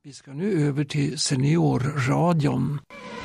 Vi ska nu över till Seniorradion.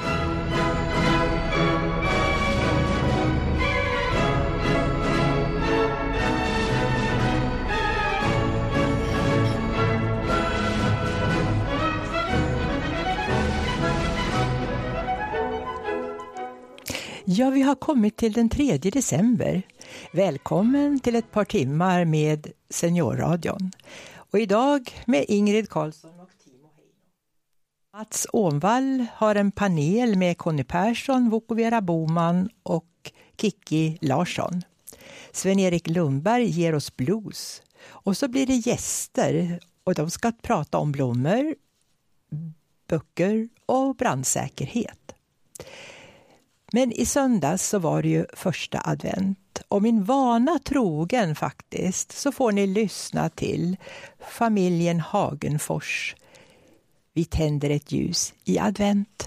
Ja, vi har kommit till den 3 december. Välkommen till ett par timmar med Seniorradion. Och idag med Ingrid Karlsson och Timo Heino. Mats Ånvall har en panel med Conny Persson, Vukovera Boman och Kiki Larsson. Sven-Erik Lundberg ger oss blues. Och så blir det gäster och de ska prata om blommor, böcker och brandsäkerhet. Men i söndags så var det ju första advent och min vana trogen faktiskt så får ni lyssna till familjen Hagenfors. Vi tänder ett ljus i advent.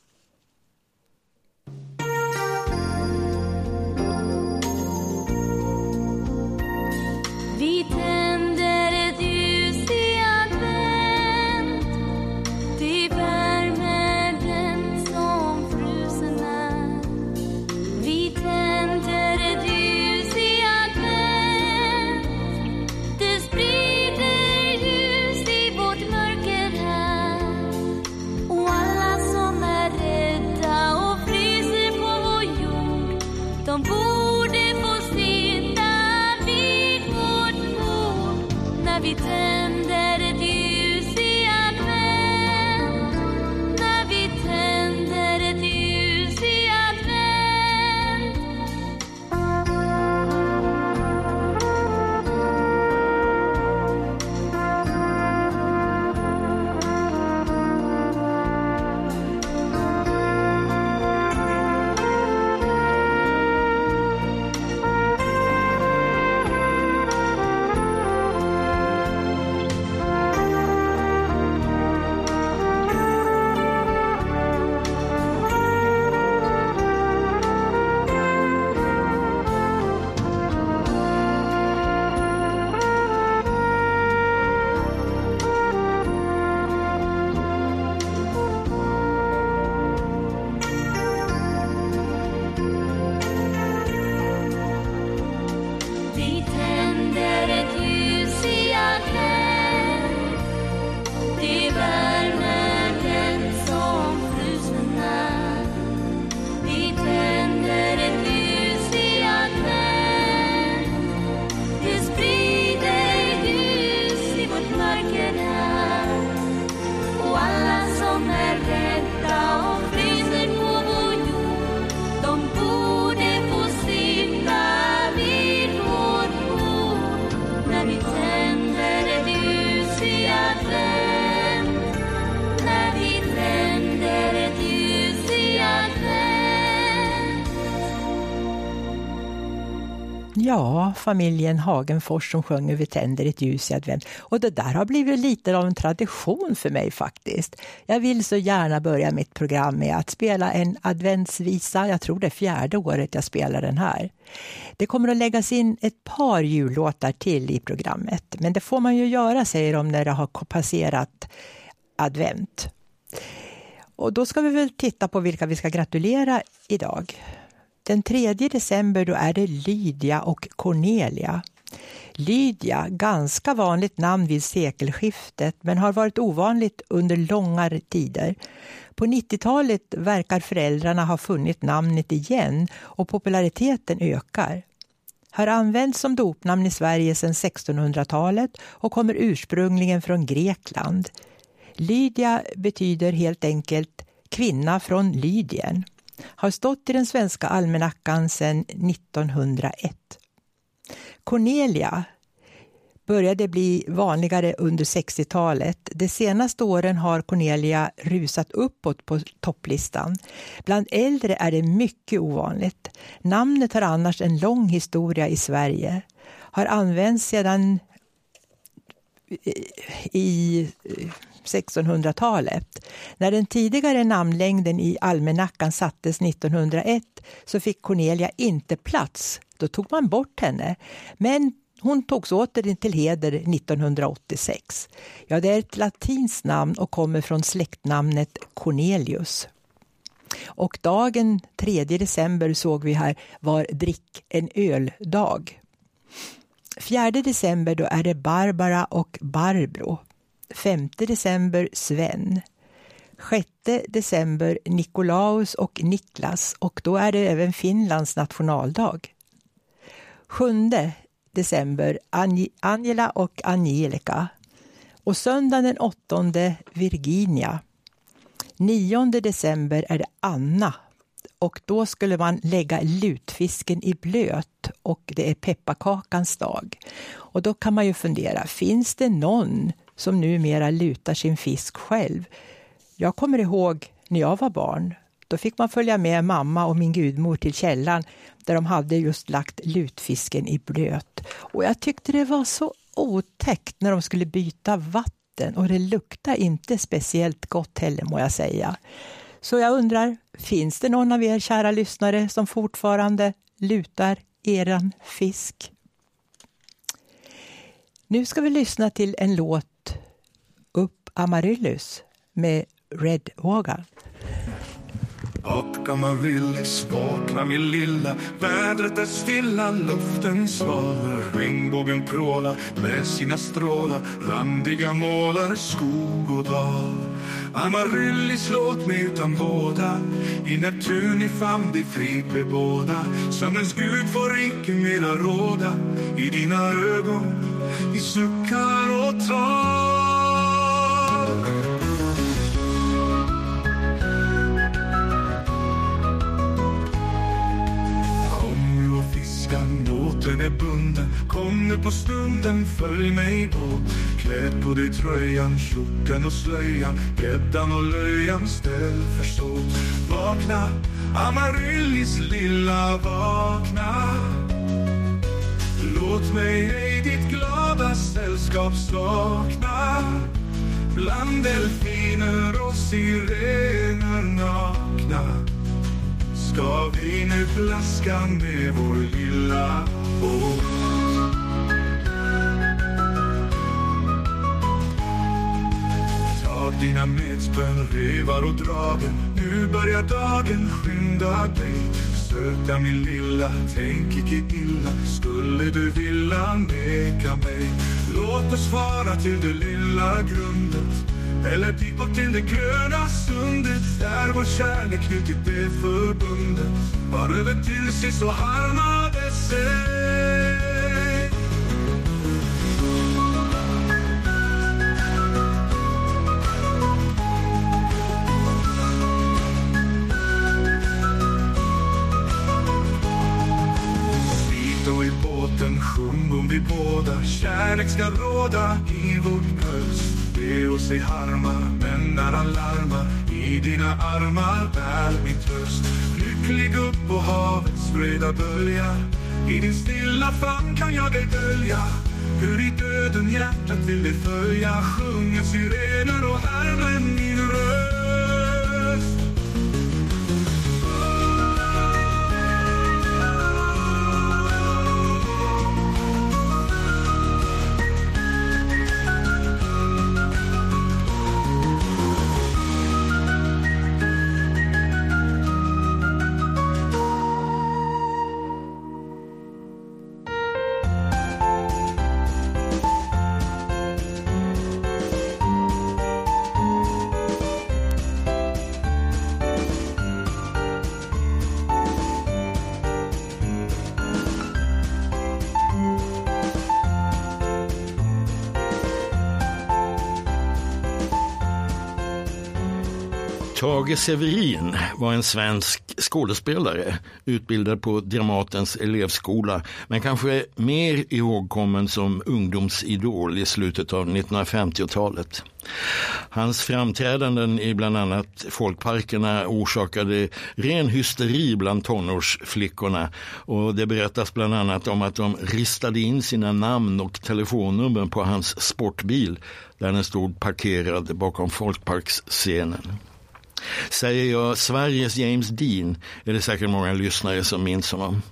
Vi tänder ett ljus i advent, det värmer den som frusen är. Vi tänder ett ljus i advent, det sprider ljus i vårt mörker här. Och alla som är rädda och fryser på vår jord, de borde få sitta vid vårt bord när vi tänder ett ljus i advent, när vi tänder ett ljus i advent. Vi tänder ett ljus i advent, det värmer den som frusen är. Vi tänder ett ljus i advent, det sprider ljus i vårt mörker här. Och alla som är rädda och fryser på vår jord, de borde få sitta vid vårt bord när vi tänder ett ljus i advent, när vi tänder ett ljus i advent. Ja, familjen Hagenfors som sjunger Vi tänder ett ljus i advent. Och det där har blivit lite av en tradition för mig faktiskt. Jag vill så gärna börja mitt program med att spela en adventsvisa. Jag tror det är 4:e året jag spelar den här. Det kommer att läggas in ett par jullåtar till i programmet. Men det får man ju göra, säger de, när det har passerat advent. Och då ska vi väl titta på vilka vi ska gratulera idag. Den 3 december då är det Lydia och Cornelia. Lydia, ganska vanligt namn vid sekelskiftet men har varit ovanligt under långa tider. På 90-talet verkar föräldrarna ha funnit namnet igen och populariteten ökar. Har använts som dopnamn i Sverige sedan 1600-talet och kommer ursprungligen från Grekland. Lydia betyder helt enkelt kvinna från Lydien. Har stått i den svenska almanackan sedan 1901. Cornelia började bli vanligare under 60-talet. De senaste åren har Cornelia rusat uppåt på topplistan. Bland äldre är det mycket ovanligt. Namnet har annars en lång historia i Sverige. Har använts sedan i 1600-talet. När den tidigare namnlängden i almanackan sattes 1901 så fick Cornelia inte plats. Då tog man bort henne. Men Hon togs åter till heder 1986. Ja, det är ett latinskt namn och kommer från släktnamnet Cornelius. Och dagen 3 december såg vi här var drick en öldag. 4 december då är det Barbara och Barbro. 5 december Sven. 6 december Nikolaus och Niklas, och då är det även Finlands nationaldag. 7 december Angela och Angelica. Och söndagen den 8 Virginia. 9 december är det Anna. Och då skulle man lägga lutfisken i blöt, och det är pepparkakans dag. Och då kan man ju fundera, finns det någon som numera lutar sin fisk själv? Jag kommer ihåg när jag var barn. Då fick man följa med mamma och min gudmor till källan där de hade just lagt lutfisken i blöt. Och jag tyckte det var så otäckt när de skulle byta vatten, och det luktar inte speciellt gott heller, må jag säga. Så jag undrar, finns det någon av er kära lyssnare som fortfarande lutar eran fisk? Nu ska vi lyssna till en låt, Upp Amaryllis med Red Vaughan. Och Amaryllis, vakna min lilla. Vädret är stilla, luften svalnar. Regnbågen prålar med sina strålar. Randiga målar skog och dal. Amaryllis, låt mig utan båda. I Neptun i famn, dig fri bebåda. Sömnens gud får icke mera råda. I dina ögon, i suckar och tal. Båten är bunden, kom nu på stunden, följ mig på. Kläd på dig tröjan, kjorten och slöjan, gäddan och löjan, ställ förstås. Vakna, Amaryllis lilla, vakna. Låt mig ej ditt glada sällskap sakna. Bland delfiner och sirener nakna ska vi nu plaska med vår lilla båt. Ta dina medspön, revar och dragen. Nu börjar dagen, skynda dig. Söta min lilla, tänk icke illa. Skulle du vilja neka mig? Låt oss fara till det lilla grundet, eller pipa till det gröna sundet. Där vår kärlek knutit är förbundet. Var över till sig så harmade sig. Slit och i båten sjung vi båda. Kärlek ska råda i vårt bröst. Be och sig harma, men när han larmar, i dina armar bär min tröst. Lycklig upp på havets breda bölja, i din stilla famn kan jag dig dölja. Hur i döden hjärtat vill det följa, sjunger sirener och härmen min röst. Tage Severin var en svensk skådespelare, utbildad på Dramatens elevskola, men kanske mer ihågkommen som ungdomsidol i slutet av 1950-talet. Hans framträdanden i bland annat folkparkerna orsakade ren hysteri bland tonårsflickorna, och det berättas bland annat om att de ristade in sina namn och telefonnummer på hans sportbil där den stod parkerad bakom folkparksscenen. Säger jag Sveriges James Dean är det säkert många lyssnare som minns honom.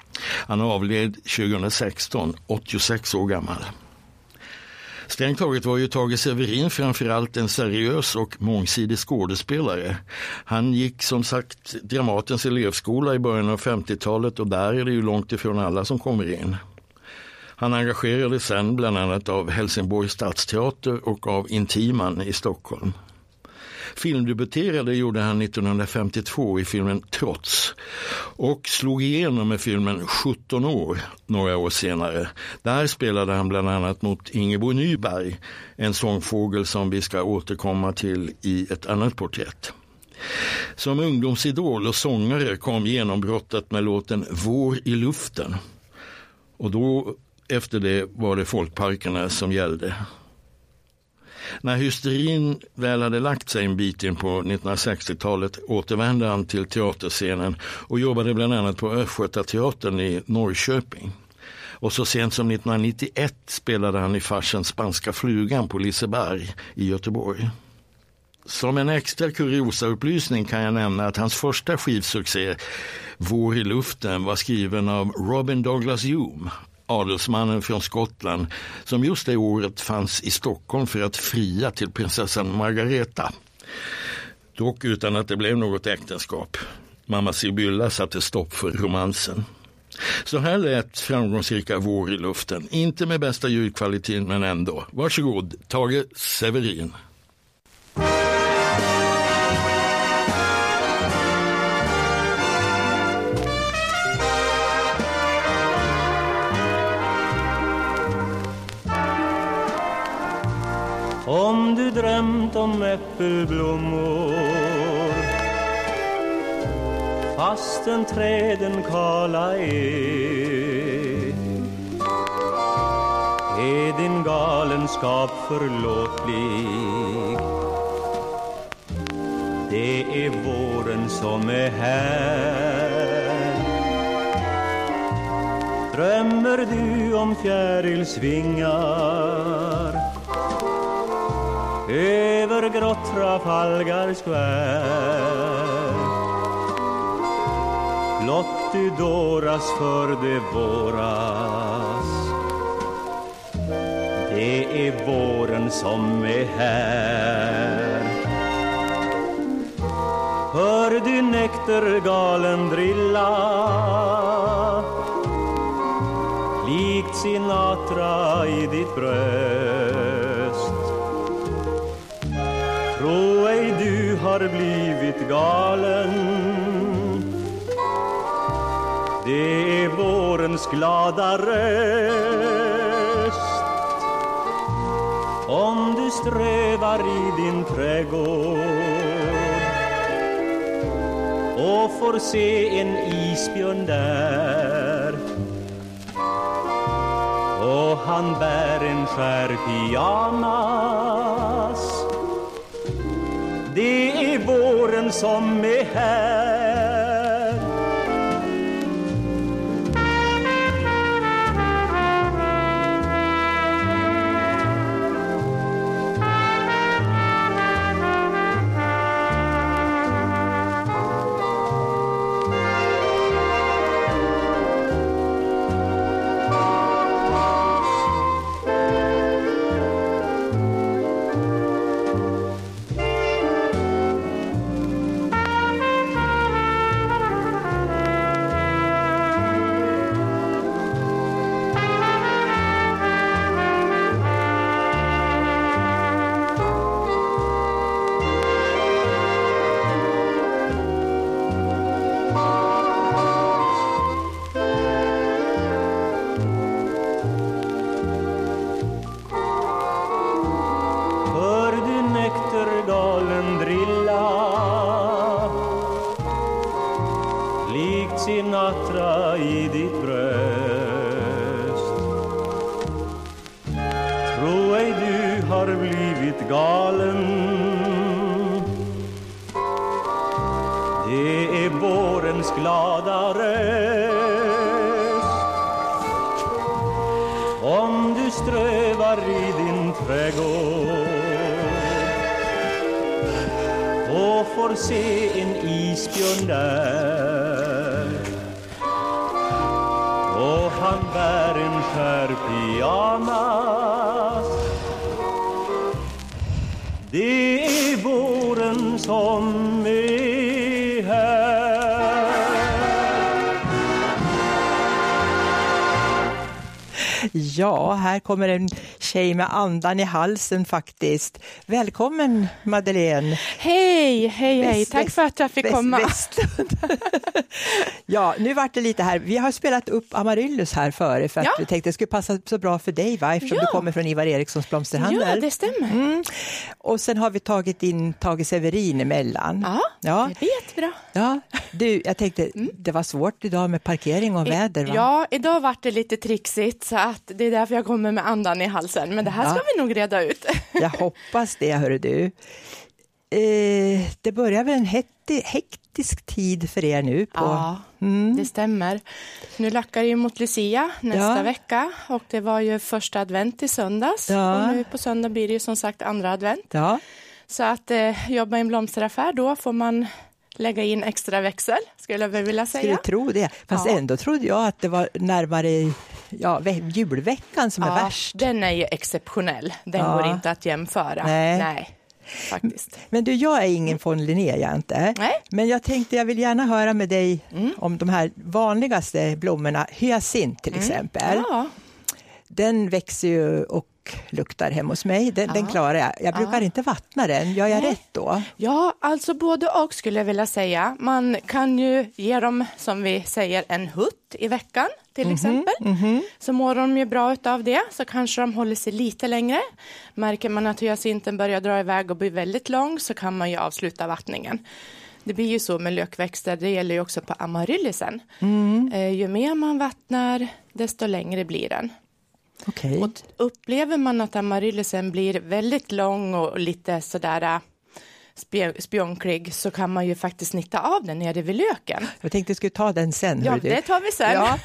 Han avled 2016, 86 år gammal. Strängt taget var ju Tage Severin framförallt en seriös och mångsidig skådespelare. Han gick som sagt Dramatens elevskola i början av 50-talet och där är det ju långt ifrån alla som kommer in. Han engagerades sen bland annat av Helsingborgs stadsteater och av Intiman i Stockholm. Filmdebuterade gjorde han 1952 i filmen Trots och slog igenom med filmen 17 år några år senare. Där spelade han bland annat mot Ingeborg Nyberg, en sångfågel som vi ska återkomma till i ett annat porträtt. Som ungdomsidol och sångare kom genombrottet med låten Vår i luften. Och då efter det var det folkparkerna som gällde. När hysterin väl hade lagt sig en bit in på 1960-talet återvände han till teaterscenen och jobbade bland annat på Östgötateatern i Norrköping. Och så sent som 1991 spelade han i farsen Spanska flugan på Liseberg i Göteborg. Som en extra kuriosaupplysning kan jag nämna att hans första skivsuccé, Vår i luften, var skriven av Robin Douglas Hume, adelsmannen från Skottland, som just det året fanns i Stockholm för att fria till prinsessan Margareta. Dock utan att det blev något äktenskap. Mamma Sibylla satte stopp för romansen. Så här lät framgångsrika Vår i luften. Inte med bästa ljudkvaliteten men ändå. Varsågod, Tage Severin. Om du drömt om äppelblommor fastän träden kala är din galenskap förlåtlig. Det är våren som är här. Drömmer du om fjärilsvingar över grått Trafalgar Square? Blott du dåras för det våras. Det är våren som är här. Hör du näktergalen drilla likt Sinatra i ditt bröst? Tro ej du har blivit galen. Det är vårens glada röst. Om du strövar i din trädgård och får se en isbjörn där, och han bär en skär pyjamas, det är våren som är här. Sinatra i ditt bröst. Tro ej du har blivit galen. Det är vårens glada röst. Om du strövar i din trädgård och får se en isbjörn där, han bär en skär pyjamas. Det är våren som är här. Ja, här kommer en tjej med andan i halsen faktiskt. Välkommen Madeleine. Hej. Tack för att jag fick komma. Ja, nu vart det lite här. Vi har spelat upp Amaryllis här före för att vi tänkte det skulle passa så bra för dig, va? Eftersom du kommer från Ivar Erikssons blomsterhandel. Ja, det stämmer. Och sen har vi tagit in Tage Severin emellan. Ja, det blir jättebra. Ja, du, jag tänkte det var svårt idag med parkering och väder, va? Ja, idag vart det lite trixigt så att det är därför jag kommer med andan i halsen. Men det här ska vi nog reda ut. Jag hoppas det, hörru du. Det börjar väl en hektisk tid för er nu. Det stämmer. Nu lackar det ju mot Lucia nästa vecka. Och det var ju första advent i söndags. Och nu på söndag blir det ju som sagt andra advent. Ja. Så att jobba i en blomsteraffär, då får man lägga in extra växel, skulle jag vilja säga. Skulle tro det. Fast ändå trodde jag att det var närmare julveckan som är värst. Den är ju exceptionell. Den går inte att jämföra. Nej. Faktiskt. Men du, jag är ingen von Linné, jag inte. Nej. Men jag tänkte jag vill gärna höra med dig om de här vanligaste blommorna. Hyacint till exempel. Ja. Den växer ju och luktar hemma hos mig. Den klarar jag. Jag brukar inte vattna den. Gör jag rätt då? Ja, alltså både och skulle jag vilja säga. Man kan ju ge dem, som vi säger, en hutt i veckan till exempel. Så mår de ju bra av det. Så kanske de håller sig lite längre. Märker man att hyacinten börjar dra iväg och blir väldigt lång, så kan man ju avsluta vattningen. Det blir ju så med lökväxter. Det gäller ju också på amaryllisen. Ju mer man vattnar, desto längre blir den. Okay. Och upplever man att amaryllisen blir väldigt lång och lite sådär spjonklig, så kan man ju faktiskt snitta av den nere vid löken. Jag tänkte jag skulle ta den sen. Ja, det tar vi sen. Ja.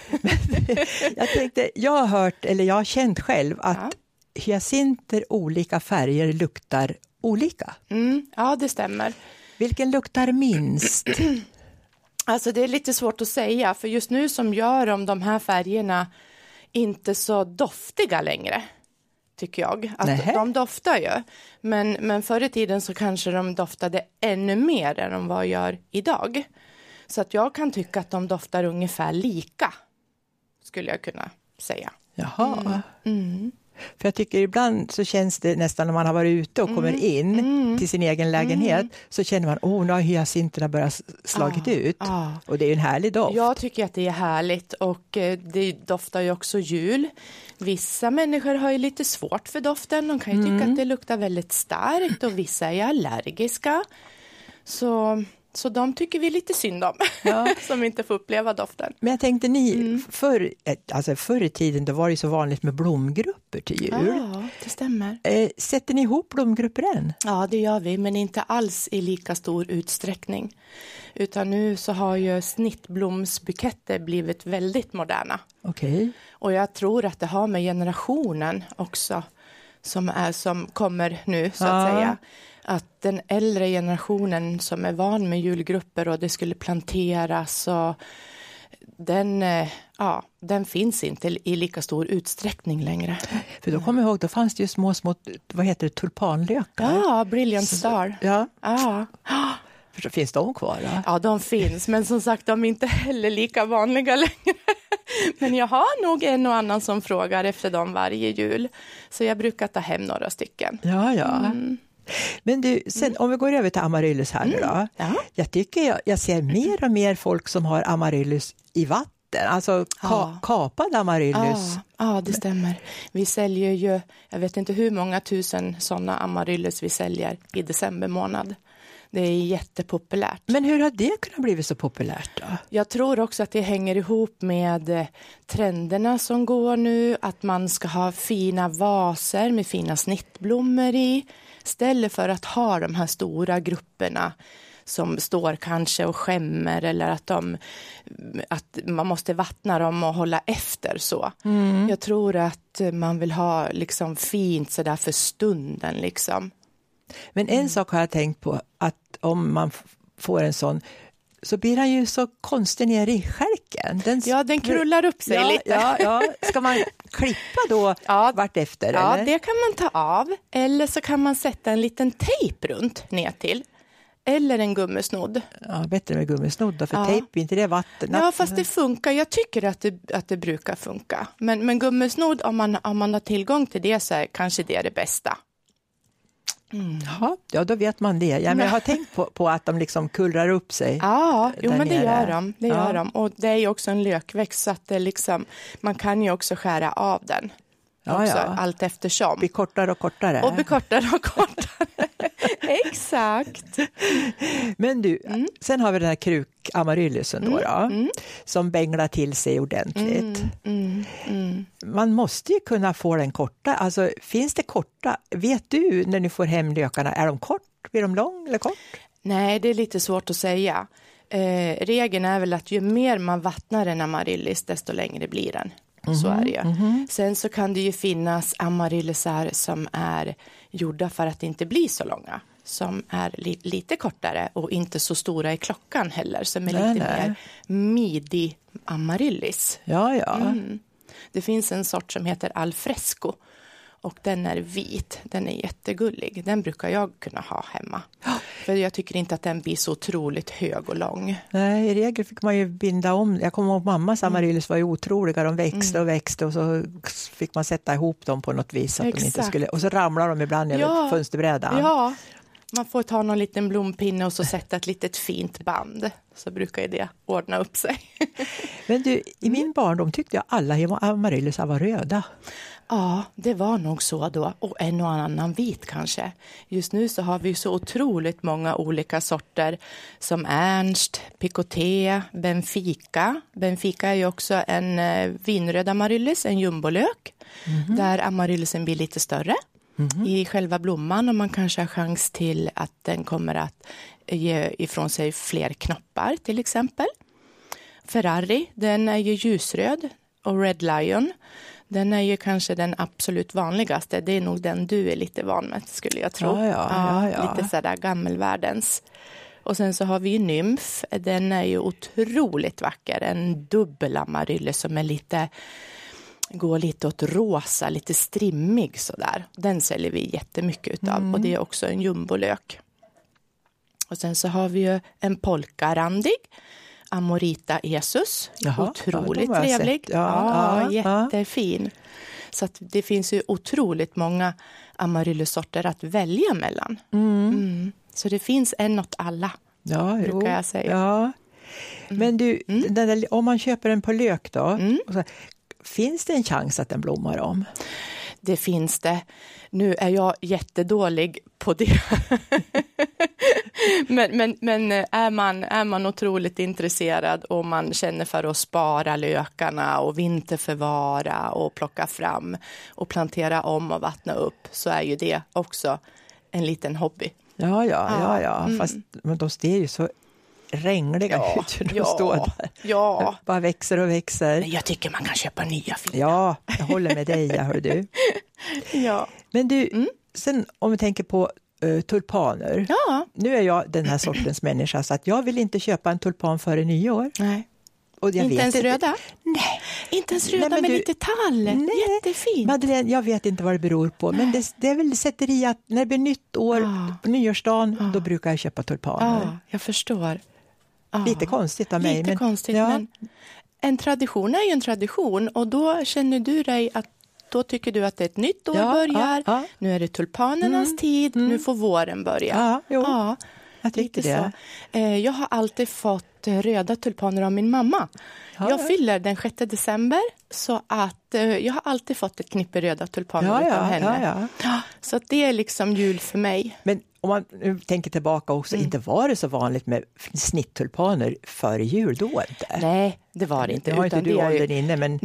Jag har hört, eller jag har känt själv att hyacinter olika färger luktar olika. Ja, det stämmer. Vilken luktar minst? Alltså det är lite svårt att säga, för just nu som gör de här färgerna inte så doftiga längre, tycker jag. Att de doftar ju. Men förr i tiden så kanske de doftade ännu mer än de vad gör idag. Så att jag kan tycka att de doftar ungefär lika, skulle jag kunna säga. Jaha. För jag tycker ibland så känns det nästan när man har varit ute och kommer in till sin egen lägenhet, så känner man, nu har hyacinterna börjat slagit ut. Och det är ju en härlig doft. Jag tycker att det är härligt, och det doftar ju också jul. Vissa människor har ju lite svårt för doften. De kan ju tycka att det luktar väldigt starkt, och vissa är allergiska. Så de tycker vi lite synd om, som inte får uppleva doften. Men jag tänkte förr i tiden då var det så vanligt med blomgrupper till jul. Ja, det stämmer. Sätter ni ihop blomgrupper än? Ja, det gör vi, men inte alls i lika stor utsträckning. Utan nu så har ju snittblomsbuketter blivit väldigt moderna. Okej. Och jag tror att det har med generationen också som kommer nu, så att säga. Att den äldre generationen som är van med julgrupper och det skulle planteras, och den finns inte i lika stor utsträckning längre. För då kommer jag ihåg, då fanns det ju små, vad heter det, tulpanlökar? Ja, Brilliant Star. Ja. Finns de kvar då? Ja, de finns, men som sagt, de är inte heller lika vanliga längre. Men jag har nog en och annan som frågar efter dem varje jul. Så jag brukar ta hem några stycken. Ja. Men du, sen om vi går över till amaryllis här nu då. Jag tycker jag ser mer och mer folk som har amaryllis i vatten. Alltså kapad amaryllis. Ja, det stämmer. Vi säljer ju, jag vet inte hur många tusen sådana amaryllis vi säljer i december månad. Det är jättepopulärt. Men hur har det kunnat bli så populärt då? Jag tror också att det hänger ihop med trenderna som går nu. Att man ska ha fina vaser med fina snittblommor i. Istället för att ha de här stora grupperna som står kanske och skämmer, eller att man måste vattna dem och hålla efter så. Jag tror att man vill ha liksom fint så där för stunden liksom. Men en sak har jag tänkt på, att om man får en sån så blir han ju så konstig ner i skärken. Den krullar upp sig lite. Ja. Ska man klippa då vart efter? Ja, eller? det kan man ta av. Eller så kan man sätta en liten tejp runt ner till. Eller en gummisnodd. Ja, bättre med gummisnodd då, för tejp, inte det vatten. Ja, fast det funkar. Jag tycker att det brukar funka. Men gummisnodd, om man har tillgång till det, så är kanske det bästa. Ja, då vet man det. Ja, men jag har tänkt på att de liksom kullrar upp sig. Ja, men det gör de. Det Ja. gör de. Och det är ju också en lökväxt, så att det liksom, man kan ju också skära av den. Också, allt eftersom. Blir kortare och kortare. Och blir kortare och kortare. Exakt. Men du, sen har vi den här krukamaryllusen då, som bänglar till sig ordentligt. Man måste ju kunna få den korta. Alltså, finns det korta? Vet du när ni får hem lökarna, är de kort? Blir de lång eller kort? Nej, det är lite svårt att säga. Regeln är väl att ju mer man vattnar en amaryllis, desto längre blir den. Så är det ju. Sen så kan det ju finnas amaryllisar som är gjorda för att inte bli så långa. Som är lite kortare och inte så stora i klockan heller. Som är lite mer midi amaryllis. Ja. Det finns en sort som heter alfresco. Och den är vit. Den är jättegullig. Den brukar jag kunna ha hemma. För jag tycker inte att den blir så otroligt hög och lång. Nej, i regel fick man ju binda om. Jag kommer ihåg mammas amaryllis var ju otroliga. De växte och så fick man sätta ihop dem på något vis. Så att de inte skulle, och så ramlar de ibland över fönsterbrädan. Ja, man får ta någon liten blompinne och så sätta ett litet fint band. Så brukar ju det ordna upp sig. Men du, i min barndom tyckte jag alla amaryllisar var röda. Ja, det var nog så då. Och en och annan vit kanske. Just nu så har vi så otroligt många olika sorter. Som Ernst, Picoté, Benfica. Benfica är ju också en vinröd amaryllis, en jumbolök. Där amaryllisen blir lite större i själva blomman. Och man kanske har chans till att den kommer att ge ifrån sig fler knoppar till exempel. Ferrari, den är ju ljusröd. Och Red Lion, den är ju kanske den absolut vanligaste. Det är nog den du är lite van med, skulle jag tro. Ja. Lite sådär gammelvärldens. Och sen så har vi ju nymf. Den är ju otroligt vacker. En dubbel amaryllis som är går lite åt rosa, lite strimmig sådär. Den säljer vi jättemycket utav. Och det är också en jumbolök. Och sen så har vi ju en polkarandig. Amorita Jesus. Otroligt trevlig. Jättefin. Så att det finns ju otroligt många amaryllissorter att välja mellan. Så det finns en åt alla. Brukar jag säga. Ja. Men du, om man köper den på lök då, finns det en chans att den blommar om? Det finns det. Nu är jag jättedålig på det. men är man otroligt intresserad och man känner för att spara lökarna och vinterförvara och plocka fram och plantera om och vattna upp, så är ju det också en liten hobby. Ja. Fast men de ser ju så rängliga ut när de står där. Ja. Bara växer och växer. Men jag tycker man kan köpa nya fina. Ja, jag håller med dig, hör du. Ja. Men du, sen om vi tänker på tulpaner. Ja. Nu är jag den här sortens människa, så att jag vill inte köpa en tulpan före nyår. Nej. Och jag inte ens röda? Nej. Inte ens röda, med lite tall. Jättefint. Madeleine, jag vet inte vad det beror på. Men det är väl sätter i att när det blir nytt år, på nyårsdagen, då brukar jag köpa tulpaner. Ja, jag förstår. Lite konstigt av mig. Lite konstigt, men en tradition är ju en tradition. Och då känner du dig att då tycker du att det är ett nytt år börjar. Nu är det tulpanernas tid. Nu får våren börja. Jag tyckte det. Jag har alltid fått röda tulpaner av min mamma. Jag fyller den 6 december, så att jag har alltid fått ett knippe röda tulpaner av henne. Så att det är liksom jul för mig. Men om man nu tänker tillbaka också, inte var det så vanligt med snitttulpaner före jul då inte? Nej, det var det inte. Nu har inte du åldern inne, men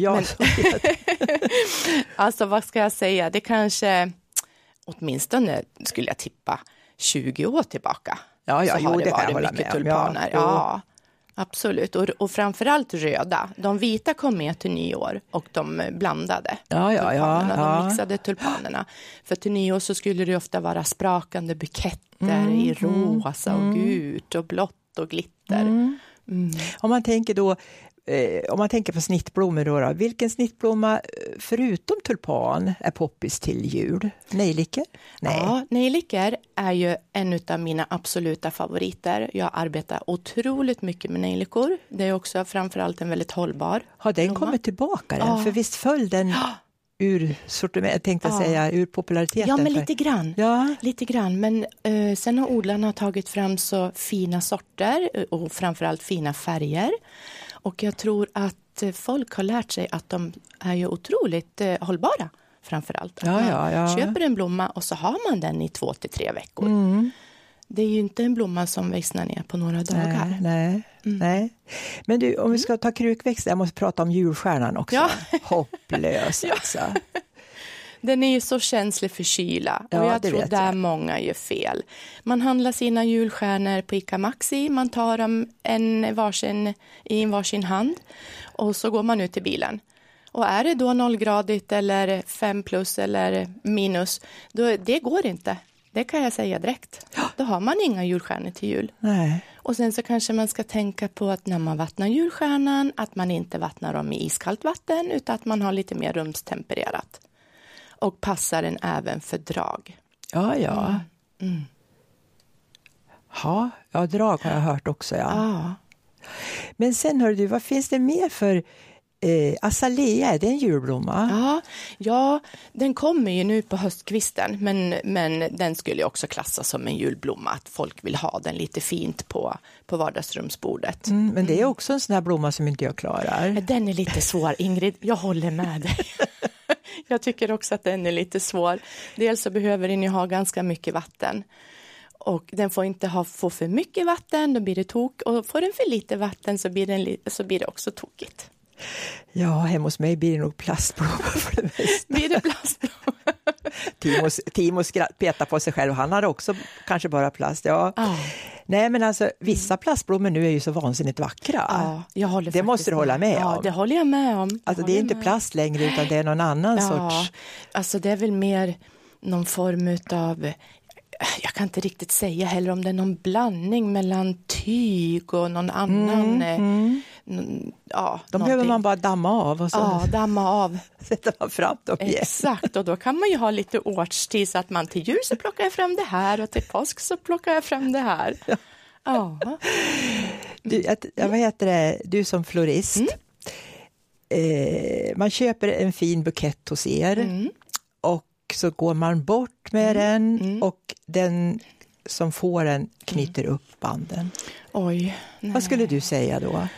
alltså vad ska jag säga? Det kanske, åtminstone skulle jag tippa 20 år tillbaka. Så har det varit mycket tulpaner. Ja, absolut. Och framförallt röda. De vita kom med till nyår och de blandade tulpanerna. De mixade tulpanerna. För till nyår så skulle det ofta vara sprakande buketter i rosa och gult och blått glatt och glitter. Om man tänker då, om man tänker på snittblommor då, vilken snittblomma förutom tulpan är poppis till jul? Nejlikor? Nej. Ja, nejlikor är ju en av mina absoluta favoriter. Jag arbetar otroligt mycket med nejlikor. Det är också framförallt en väldigt hållbar Har den blomma. kommit tillbaka? Ja. För visst föll den ur sortiment, tänkte jag säga, ur populariteten? Ja, men lite grann. Ja. Lite grann. Men sen har odlarna tagit fram så fina sorter och framförallt fina färger. Och jag tror att folk har lärt sig att de är ju otroligt hållbara framförallt. Att man köper en blomma och så har man den i 2 till 3 veckor. Det är ju inte en blomma som växlar ner på några dagar. Nej. Men du, om vi ska ta krukväxter, jag måste prata om julstjärnan också. Ja. Hopplös alltså. Den är ju så känslig för kyla. Ja, och jag det tror vet där jag. många gör fel. Man handlar sina julstjärnor på ICA Maxi. Man tar dem i en varsin hand. Och så går man ut till bilen. Och är det då 0-gradigt eller 5 plus eller minus, då, det går inte. Det kan jag säga direkt. Då har man inga julstjärnor till jul. Nej. Och sen så kanske man ska tänka på att när man vattnar julstjärnan, att man inte vattnar dem i iskallt vatten utan att man har lite mer rumstempererat. Och passar den även för drag. Ja. Ja, drag har jag hört också, Ja. Men sen hör du, vad finns det mer för azalea? Är det en julblomma? Ja, den kommer ju nu på höstkvisten, men den skulle ju också klassas som en julblomma, att folk vill ha den lite fint på vardagsrumsbordet. Men det är också en sån här blomma som inte jag klarar. Den är lite svår, Ingrid. Jag håller med dig. Jag tycker också att den är lite svår. Dels så behöver den ju ha ganska mycket vatten. Och den får inte få för mycket vatten, då blir det tok. Och får den för lite vatten så blir det också tokigt. Ja, hemma hos mig blir det nog plastblomma för det mesta. Blir det plastblomma? Timo petar på sig själv. Han hade också kanske bara plast. Ja. Nej, men alltså vissa plastblommor nu är ju så vansinnigt vackra. Ja, jag håller det måste du hålla med om. Ja, det håller jag med om. Alltså det är inte plast längre utan det är någon annan sorts. Alltså det är väl mer någon form utav, jag kan inte riktigt säga heller om det är någon blandning mellan tyg och någon annan. De behöver man bara damma av. Och så damma av. Sätter man fram dem igen. Exakt, och då kan man ju ha lite årstid så att man till jul så plockar jag fram det här och till påsk så plockar jag fram det här. Ja. Vad heter det? Du som florist. Man köper en fin bukett hos er och så går man bort med den och den som får den knyter upp banden. Oj. Nej. Vad skulle du säga då?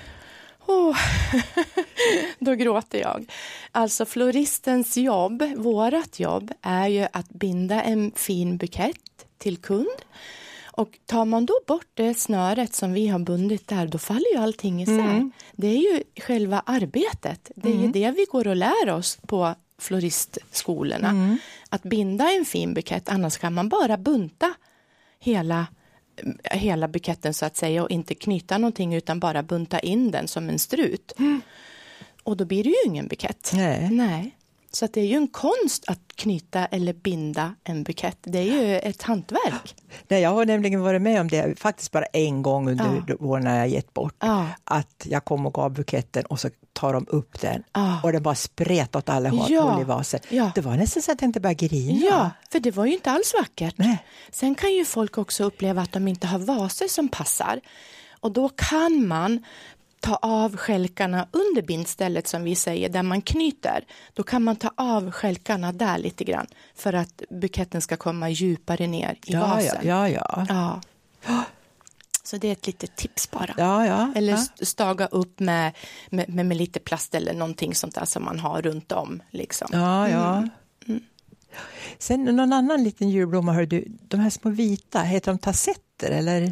Då gråter jag. Alltså floristens jobb, vårat jobb, är ju att binda en fin bukett till kund. Och tar man då bort det snöret som vi har bundit där, då faller ju allting isär. Det är ju själva arbetet. Det är ju det vi går och lär oss på floristskolorna. Att binda en fin bukett, annars kan man bara bunta hela buketten så att säga och inte knyta någonting utan bara bunta in den som en strut. Och då blir det ju ingen bukett. Nej. Så att det är ju en konst att knyta eller binda en bukett. Det är ju ett hantverk. Nej, jag har nämligen varit med om det faktiskt bara en gång under åren när jag gett bort. Att jag kom och gav buketten och så tar de upp den. Och den bara spretade åt alla håll i vasen. Det var nästan så att jag inte började grina. Ja, för det var ju inte alls vackert. Nej. Sen kan ju folk också uppleva att de inte har vaser som passar. Och då kan man ta av skälkarna under bindstället som vi säger, där man knyter. Då kan man ta av skälkarna där lite grann för att buketten ska komma djupare ner i vasen. Ja. Så det är ett litet tips bara. Eller staga upp med lite plast eller någonting sånt där som man har runt om. Liksom. Sen någon annan liten julblomma, hör du, de här små vita, heter de tassetter eller?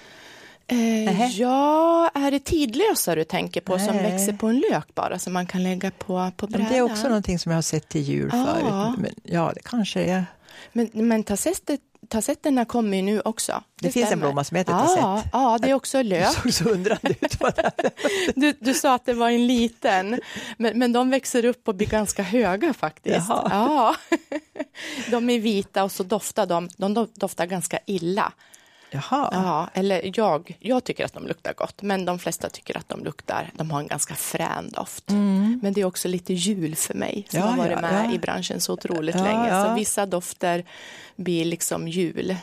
Ja, är det tidlösa du tänker på som växer på en lök bara som man kan lägga på brädan? Det är också någonting som jag har sett till jul förut. Men, det kanske är. Men tassetterna kommer ju nu också. Det finns en blomma som heter tassett. Ja, det är också lök. Du såg så undrande ut på det. Du sa att det var en liten, men de växer upp och blir ganska höga faktiskt. Ja. De är vita och så doftar de doftar ganska illa. Jaha. Ja, eller jag tycker att de luktar gott, men de flesta tycker att de har en ganska frän doft. Men det är också lite jul för mig som har varit med i branschen så otroligt länge. Ja. Så vissa dofter blir liksom jul.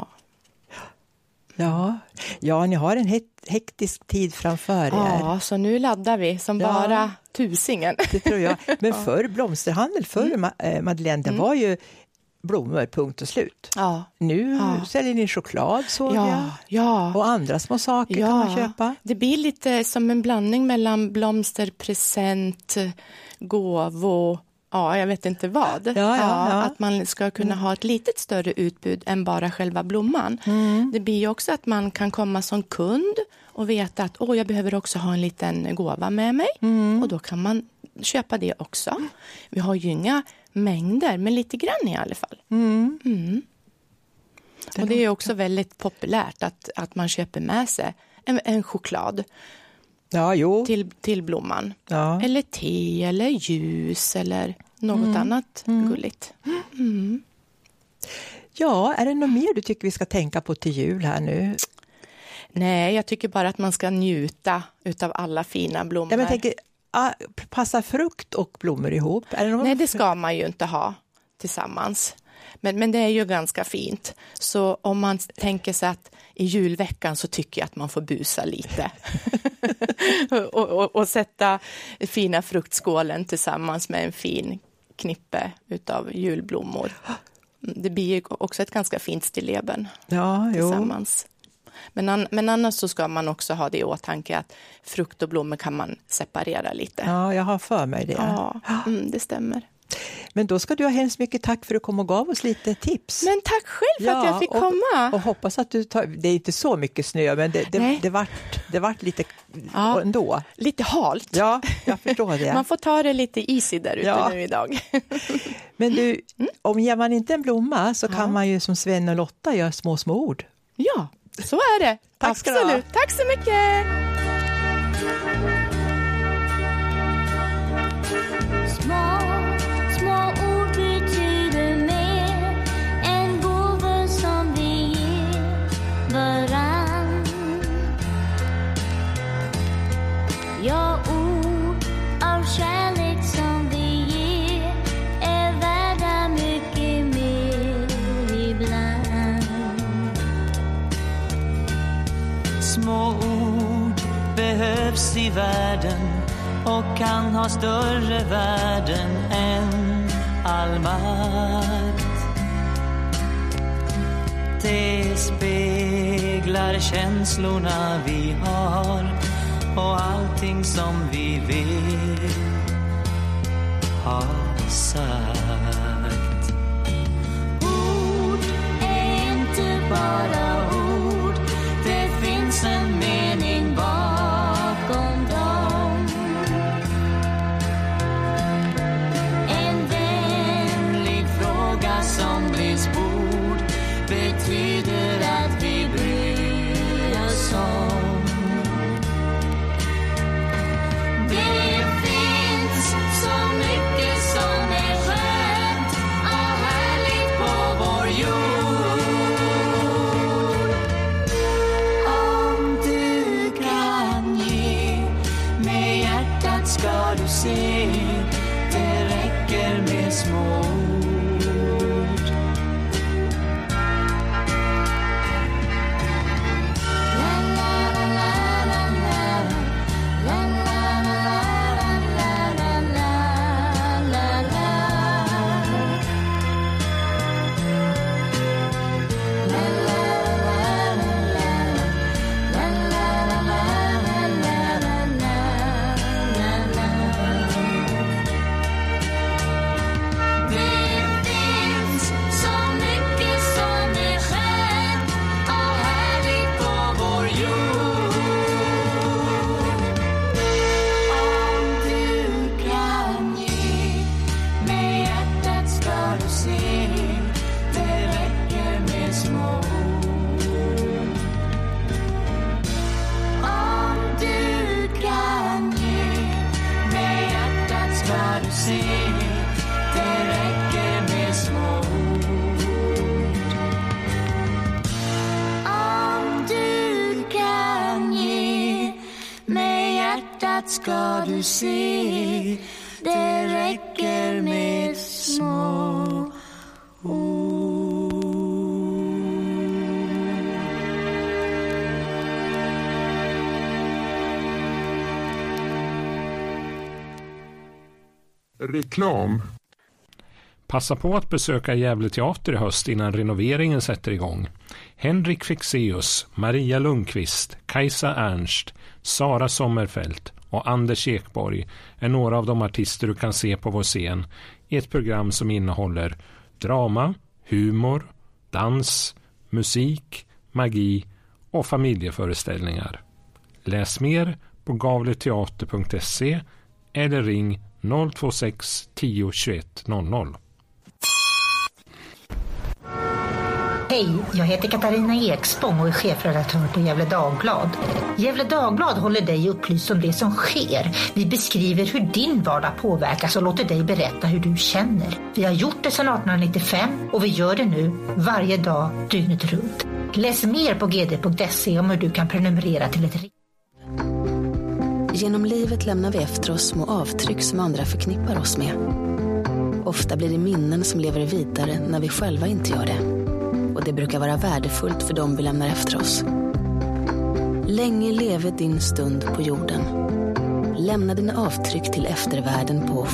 Ja, ni har en hektisk tid framför er. Ja, så nu laddar vi som bara tusingen. Det tror jag. Men förr blomsterhandel, Madeleine, det var ju blommor, punkt och slut. Ja. Nu säljer ni choklad, såg jag. Ja. Och andra små saker kan man köpa. Det blir lite som en blandning mellan blomster, present, gåvor. Ja, jag vet inte vad. Att man ska kunna ha ett litet större utbud än bara själva blomman. Det blir ju också att man kan komma som kund och veta att jag behöver också ha en liten gåva med mig. Och då kan man köpa det också. Vi har ju inga mängder, men lite grann i alla fall. Och det är också väldigt populärt att man köper med sig en choklad. Ja, jo. Till blomman. Ja. Eller te eller ljus eller något annat gulligt. Ja, är det något mer du tycker vi ska tänka på till jul här nu? Nej, jag tycker bara att man ska njuta utav alla fina blommor. Ja, men jag tänker, passar frukt och blommor ihop? Är det Nej, det ska man ju inte ha tillsammans. Men det är ju ganska fint. Så om man tänker sig att i julveckan så tycker jag att man får busa lite. och sätta fina fruktskålen tillsammans med en fin knippe utav julblommor. Det blir ju också ett ganska fint stilleben tillsammans. Men annars så ska man också ha det i åtanke att frukt och blommor kan man separera lite. Ja, jag har för mig det. Ja, det stämmer. Men då ska du ha hemskt mycket tack för att du kom och gav oss lite tips. Men tack själv för att jag fick komma. Och hoppas att det är inte så mycket snö, men det vart lite ändå. Lite halt. Ja, jag förstår det. Man får ta det lite easy där ute nu idag. Men du, om ger man inte en blomma så kan man ju som Sven och Lotta göra små ord. Ja, så är det. Tack ska du ha. Absolut. Tack så mycket. Små ord betyder mer än gåvor som vi ger varann. Ja, ord av kärlek som vi ger är värda mycket mer ibland. Små ord behövs i världen och kan ha större värden än all makt. Det speglar känslorna vi har och allting som vi vill ha sagt. Ord är inte bara ord, det finns en mening bakom dem. En vänlig fråga som blir spord betyder att vi bryr oss om. Det finns så mycket som är skönt och härligt på vår jord. hjärtat ska du se, det räcker med små ord. Reklam. Passa på att besöka Gävle teater i höst innan renoveringen sätter igång. Henrik Fexeus, Maria Lundqvist, Kajsa Ernst, Sara Sommerfelt och Anders Ekborg är några av de artister du kan se på vår scen i ett program som innehåller drama, humor, dans, musik, magi och familjeföreställningar. Läs mer på gavleteater.se eller ring 026 10 21 00. Hej, jag heter Katarina Ekspång och är chefredaktör på Gävle Dagblad. Gävle Dagblad håller dig upplyst om det som sker. Vi beskriver hur din vardag påverkas och låter dig berätta hur du känner. Vi har gjort det sedan 1895 och vi gör det nu varje dag, dygnet runt. Läs mer på gd.se om hur du kan prenumerera till ett... Genom livet lämnar vi efter oss små avtryck som andra förknippar oss med. Ofta blir det minnen som lever vidare när vi själva inte gör det. Och det brukar vara värdefullt för dem vi lämnar efter oss. Länge leve din stund på jorden. Lämna dina avtryck till eftervärlden på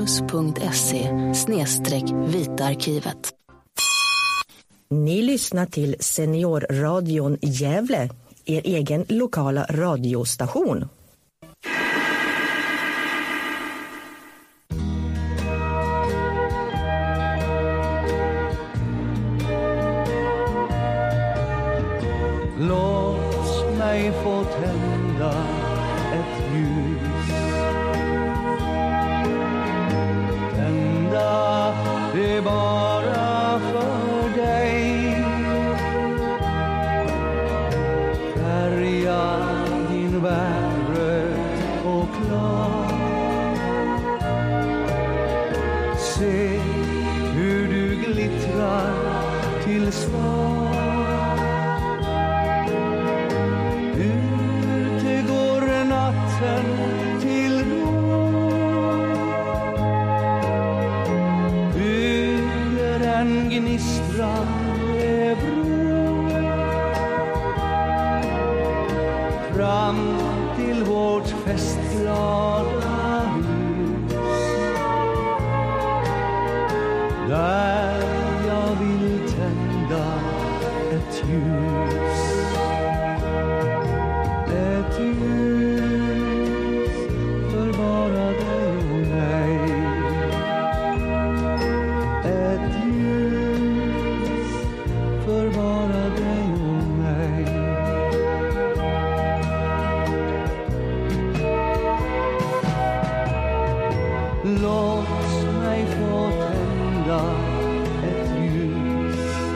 fonus.se/vitaarkivet. Ni lyssnar till Seniorradion Gävle, er egen lokala radiostation. Låt mig få tända ett ljus. Tända det bara för dig. Färga din värld röd och klar. Se hur du glittrar till svar. Till ro bygger en gnistrande bro fram till vårt festglada hus, där jag vill tända ett ljus. Ett ljus för bara dig och mig. Ett ljus för bara dig och mig. Låt mig få tända ett ljus.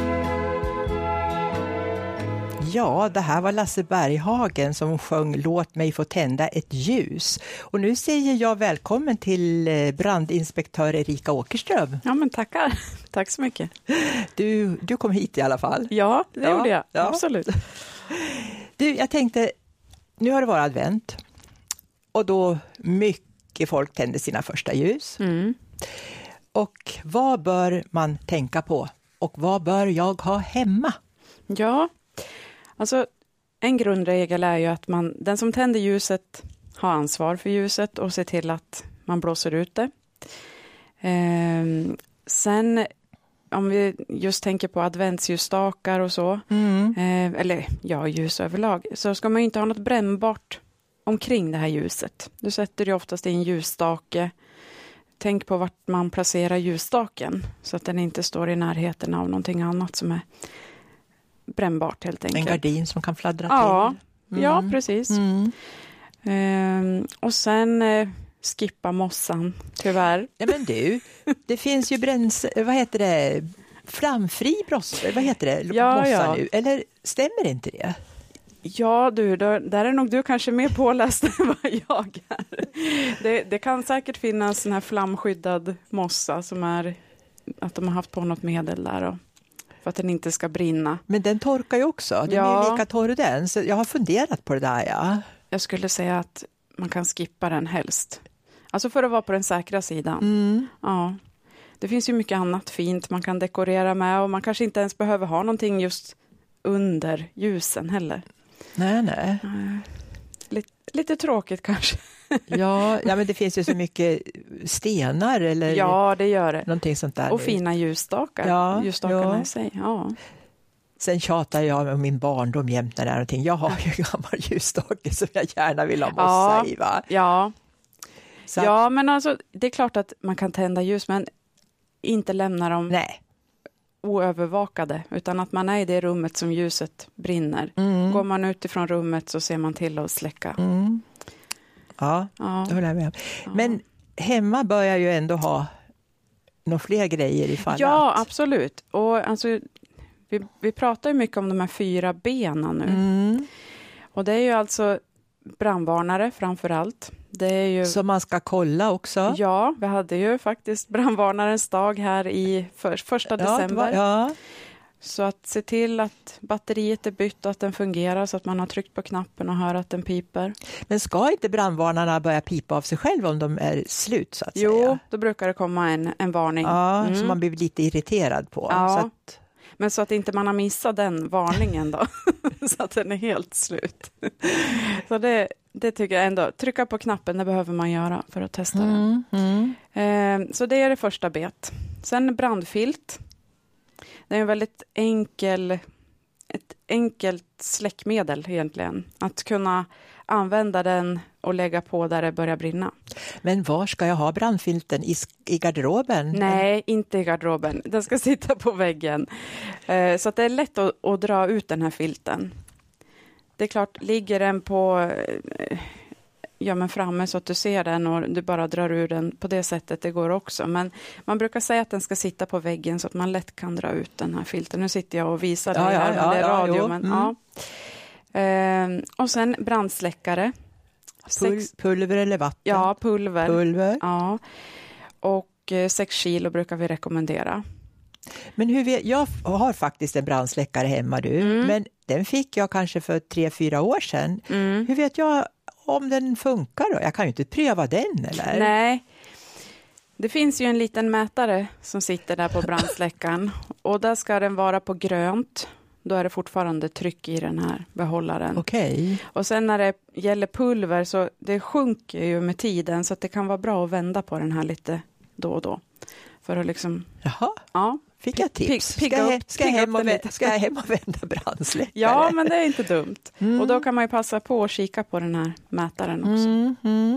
Ja, det här var Lasse Berghagen som sjöng Låt mig få tända ett ljus. Och nu säger jag välkommen till brandinspektör Erika Åkerström. Ja, men tackar. Tack så mycket. Du kom hit i alla fall. Ja, det gjorde jag. Ja. Absolut. Du, jag tänkte, nu har det varit advent. Och då mycket folk tänder sina första ljus. Mm. Och vad bör man tänka på? Och vad bör jag ha hemma? Ja, alltså en grundregel är ju att den som tänder ljuset har ansvar för ljuset och ser till att man blåser ut det. Sen om vi just tänker på adventsljusstakar och så, eller ja, ljus överlag, så ska man ju inte ha något brännbart omkring det här ljuset. Du sätter det oftast i en ljusstake. Tänk på vart man placerar ljusstaken så att den inte står i närheten av någonting annat som är brännbart helt enkelt. En gardin som kan fladdra till. Mm. Ja, precis. Och sen skippa mossan, tyvärr. Ja, men du, det finns ju flamfri mossa nu. Eller stämmer inte det? Ja, där är nog du kanske mer påläst än vad jag är. Det kan säkert finnas en här flamskyddad mossa som är att de har haft på något medel där och för att den inte ska brinna. Men den torkar ju också. Den är ju lika torr den. Så jag har funderat på det där, ja. Jag skulle säga att man kan skippa den helst. Alltså för att vara på den säkra sidan. Ja. Det finns ju mycket annat fint man kan dekorera med och man kanske inte ens behöver ha någonting just under ljusen heller. Nej. Lite tråkigt kanske. Ja, men det finns ju så mycket stenar eller ja, det gör det. Någonting sånt där. Och fina ljusstakar. Ja, ljusstakarna i sig. Ja. Sen tjatar jag med min barndom jämt när det är någonting. Jag har ju en gammal ljusstake som jag gärna vill ha mossa i, va? Ja. Ja, men alltså det är klart att man kan tända ljus, men inte lämna dem oövervakade, utan att man är i det rummet som ljuset brinner. Går man ut ifrån rummet så ser man till att släcka. Ja, det håller jag med. Men hemma börjar ju ändå ha några fler grejer ifall. Ja, absolut. Och alltså, vi pratar ju mycket om de här 4 benen nu. Och det är ju alltså brandvarnare framför allt. Det är ju... Så man ska kolla också? Ja, vi hade ju faktiskt brandvarnarens dag här i 1 december. Så att se till att batteriet är bytt och att den fungerar så att man har tryckt på knappen och hör att den piper. Men ska inte brandvarnarna börja pipa av sig själv om de är slut så att säga? Jo, då brukar det komma en varning. Ja, så man blir lite irriterad på. Ja. Så att... Men så att inte man har missat den varningen då. Så att den är helt slut. Så det tycker jag ändå. Trycka på knappen, det behöver man göra för att testa den. Så det är det första bet. Sen brandfilt. Det är en väldigt ett enkelt släckmedel egentligen. Att kunna använda den och lägga på där det börjar brinna. Men var ska jag ha brandfilten? I garderoben? Nej, inte i garderoben. Den ska sitta på väggen. Så att det är lätt att dra ut den här filten. Det är klart, ligger den på framme så att du ser den och du bara drar ur den på det sättet, det går också. Men man brukar säga att den ska sitta på väggen så att man lätt kan dra ut den här filten. Nu sitter jag och visar det här, men det är radio. Men, och sen brandsläckare. Pulver eller vatten? Ja, pulver. Ja. Och 6 kilo brukar vi rekommendera. Men jag har faktiskt en brandsläckare hemma men den fick jag kanske för 3-4 år sedan. Hur vet jag om den funkar då? Jag kan ju inte pröva den, eller? Nej, det finns ju en liten mätare som sitter där på brandsläckaren och där ska den vara på grönt. Då är det fortfarande tryck i den här behållaren. Okej. Och sen när det gäller pulver så det sjunker ju med tiden så att det kan vara bra att vända på den här lite då och då. För att liksom... Jaha. Ja. Fick jag tips? Ska jag hem och vända brandsläckare? Ja, men det är inte dumt. Och då kan man ju passa på att kika på den här mätaren också.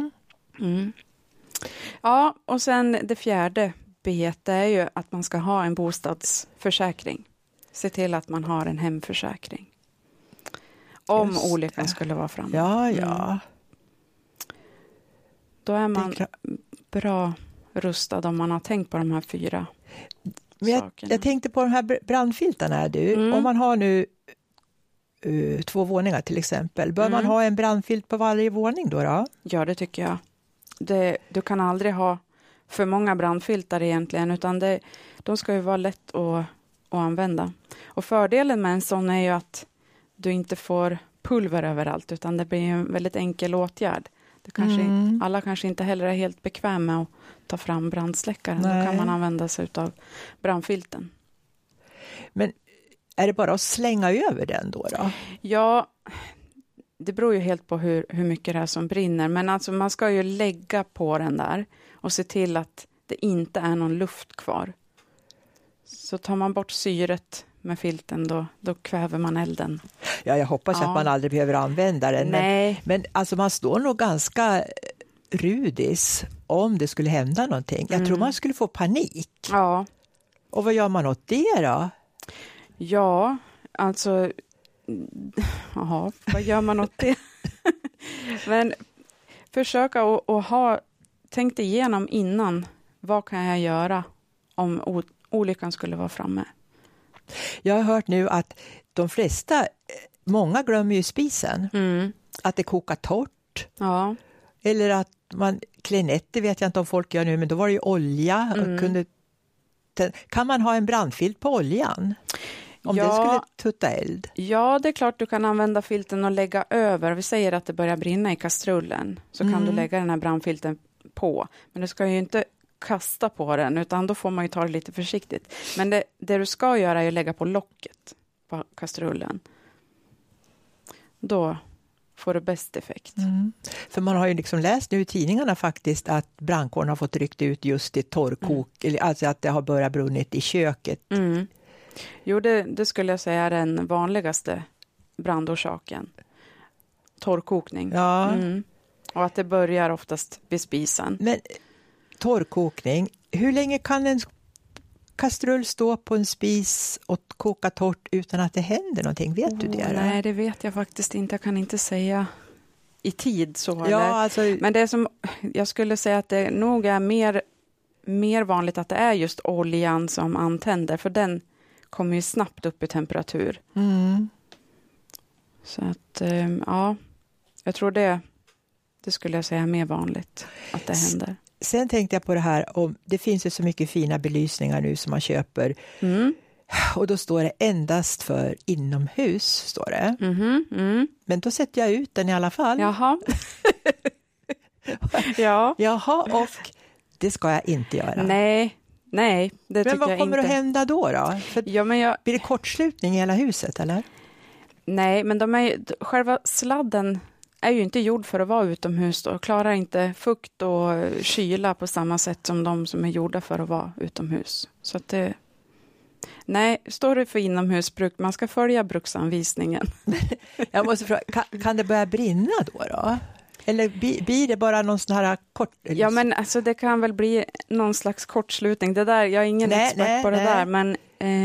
Ja, och sen det fjärde bet är ju att man ska ha en bostadsförsäkring. Se till att man har en hemförsäkring. Om olyckan skulle vara framme. Ja. Då är man bra rustad om man har tänkt på de här 4 Men jag tänkte på de här brandfiltarna. Om man har nu 2 våningar till exempel. Bör man ha en brandfilt på varje våning då? Ja, det tycker jag. Du kan aldrig ha för många brandfiltar egentligen. Utan de ska ju vara lätt att använda. Och fördelen med en sån är ju att du inte får pulver överallt. Utan det blir en väldigt enkel åtgärd. Alla kanske inte heller är helt bekväma med att ta fram brandsläckaren. Då kan man använda sig av brandfilten. Men är det bara att slänga över den då? Ja, det beror ju helt på hur mycket det är som brinner. Men alltså man ska ju lägga på den där och se till att det inte är någon luft kvar. Så tar man bort syret med filten då kväver man elden. Ja, jag hoppas att man aldrig behöver använda den. Men alltså man står nog ganska rudis om det skulle hända någonting. Jag tror man skulle få panik. Ja. Och vad gör man åt det då? Ja, alltså vad gör man åt det? Men försöka att tänkt igenom innan. Vad kan jag göra om olyckan skulle vara framme? Jag har hört nu att många glömmer ju spisen. Att det kokar torrt. Ja. Eller att klenetter vet jag inte om folk gör nu, men då var det ju olja. Kan man ha en brandfilt på oljan? Om det skulle tutta eld? Ja, det är klart du kan använda filten och lägga över. Vi säger att det börjar brinna i kastrullen. Så kan du lägga den här brandfilten på. Men du ska ju inte kasta på den, utan då får man ju ta det lite försiktigt. Men det du ska göra är att lägga på locket på kastrullen. Då får det bäst effekt. För man har ju liksom läst nu i tidningarna faktiskt att brandkåren har fått ryckt ut just i torrkok, alltså att det har börjat brunnit i köket. Jo, det skulle jag säga är den vanligaste brandorsaken. Torrkokning. Ja. Och att det börjar oftast vid spisen. Men torrkokning, hur länge kan en kastrull stå på en spis och koka torrt utan att det händer någonting? Vet du det? Nej, det vet jag faktiskt inte. Jag kan inte säga i tid så. Ja, alltså... Men det som jag skulle säga att det nog är mer vanligt att det är just oljan som antänder. För den kommer ju snabbt upp i temperatur. Så att, ja, jag tror det skulle jag säga är mer vanligt att det händer. Sen tänkte jag på det här, om det finns ju så mycket fina belysningar nu som man köper. Och då står det endast för inomhus, står det. Men då sätter jag ut den i alla fall. Jaha. Ja. Jaha, och det ska jag inte göra. Nej, det tycker jag inte. Men vad kommer att hända då? För blir det kortslutning i hela huset, eller? Nej, men själva sladden är ju inte gjord för att vara utomhus och klarar inte fukt och kyla på samma sätt som de som är gjorda för att vara utomhus. Så att nej, står det för inomhusbruk, man ska följa bruksanvisningen. Jag måste fråga, kan det börja brinna då? Eller blir det bara någon sån här kort... Ja, men alltså det kan väl bli någon slags kortslutning. Det där, jag är ingen expert på det där, men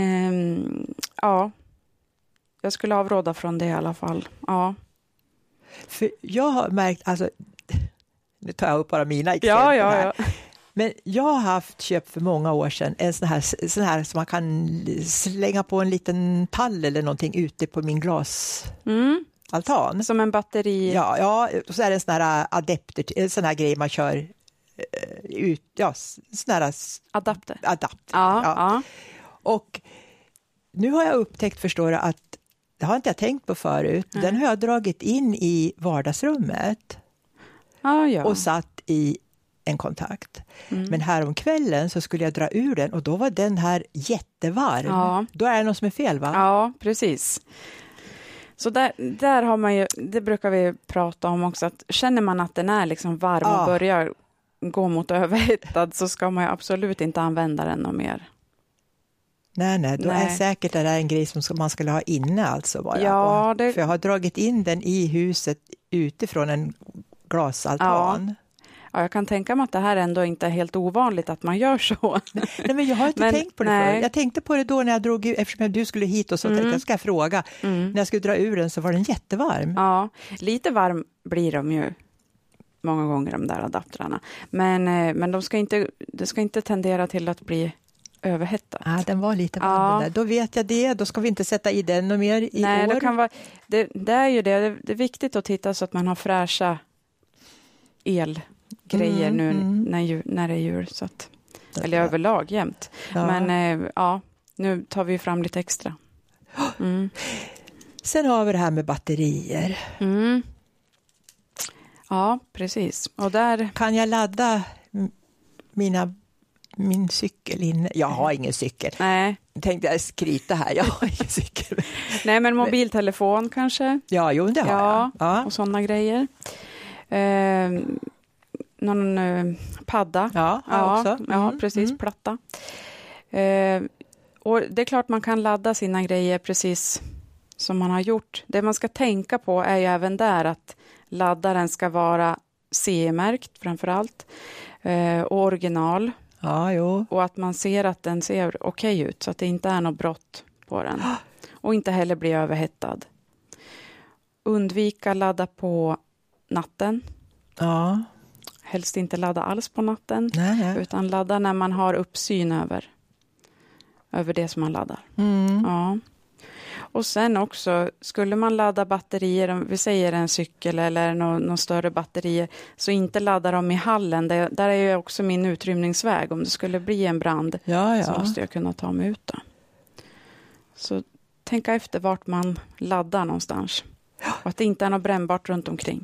ja, jag skulle avråda från det i alla fall. Ja. För jag har märkt, alltså, nu tar jag upp bara mina exempel här. Men jag har köpt för många år sedan en sån här som man kan slänga på en liten pall eller någonting ute på min glasaltan. Som en batteri. Ja, och så är det en sån här adapter, en sån här grej man kör ut, sån här adapter. Ja. Och nu har jag upptäckt, förstår du, att det har inte jag tänkt på förut. Den har jag dragit in i vardagsrummet och satt i en kontakt. Men här om kvällen så skulle jag dra ur den och då var den här jättevarm. Ja. Då är det något som är fel, va? Ja, precis. Så där har man ju, det brukar vi prata om också, att känner man att den är liksom varm och börjar gå mot överhettad så ska man ju absolut inte använda den något mer. Nej, då är säkert det där en grej som man skulle ha inne alltså bara. Ja, för jag har dragit in den i huset utifrån en glasaltan. Ja, jag kan tänka mig att det här ändå inte är helt ovanligt att man gör så. Nej, men jag har inte tänkt på det förut. Jag tänkte på det då när jag drog ur, eftersom du skulle hit och så tänkte jag ska fråga. När jag skulle dra ur den så var den jättevarm. Ja, lite varm blir de ju många gånger, de där adaptrarna. Men det ska inte tendera till att bli överhettad. Ja, den var lite varm där. Då vet jag det. Då ska vi inte sätta i den och mer i år. Det kan vara, det är ju det. Det är viktigt att titta så att man har fräscha elgrejer nu när det är jul. Så att, eller överlag jämt. Ja. Men nu tar vi fram lite extra. Sen har vi det här med batterier. Ja, precis. Och där kan jag ladda min cykel inne. Jag har ingen cykel. Nej. Tänkte jag skryta här. Jag har ingen cykel. Nej, men mobiltelefon kanske. Ja, jo, det har jag. Ja. Och sådana grejer. Någon padda. Ja, också. Ja, precis. Platta. Och det är klart man kan ladda sina grejer precis som man har gjort. Det man ska tänka på är ju även där att laddaren ska vara CE-märkt framförallt. Och original. Ja, jo. Och att man ser att den ser okej ut så att det inte är något brott på den. Och inte heller bli överhettad. Undvika ladda på natten. Ja. Helst inte ladda alls på natten. Nej. Utan ladda när man har uppsyn över det som man laddar. Ja. Och sen också, skulle man ladda batterier, om vi säger en cykel eller någon större batterier, så inte ladda dem i hallen. Där är ju också min utrymningsväg. Om det skulle bli en brand så måste jag kunna ta mig ut då. Så tänka efter vart man laddar någonstans. Och att det inte är något brännbart runt omkring.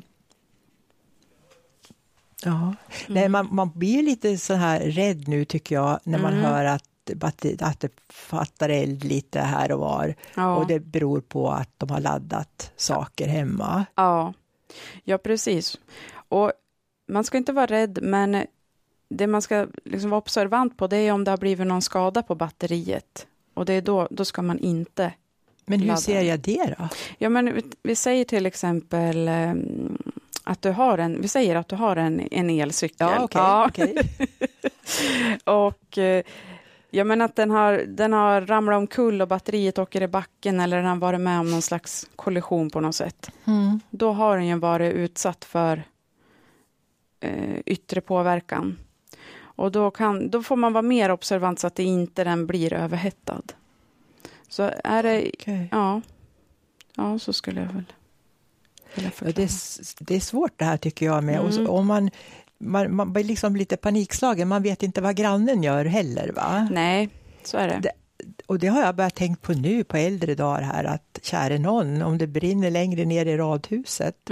Ja, nej, man blir lite så här rädd nu tycker jag när man hör att det fattar eld lite här och var. Ja. Och det beror på att de har laddat saker hemma. Ja, precis. Och man ska inte vara rädd, men det man ska liksom vara observant på, det är om det har blivit någon skada på batteriet. Och det är då ska man inte. Men hur ser jag det då? Ja, men vi säger till exempel att du har en elcykel. Ja, okej. Och men att den har ramlat omkull och batteriet åker i backen, eller den har varit med om någon slags kollision på något sätt. Då har den ju varit utsatt för yttre påverkan. Och då får man vara mer observant så att det inte den blir överhettad. Så är det ja, så skulle jag väl vilja förklara. Det är svårt det här tycker jag med. Och om man blir liksom lite panikslagen. Man vet inte vad grannen gör heller, va? Nej, så är det. Och det har jag börjat tänkt på nu på äldre dagar här, att käre någon, om det brinner längre ner i radhuset.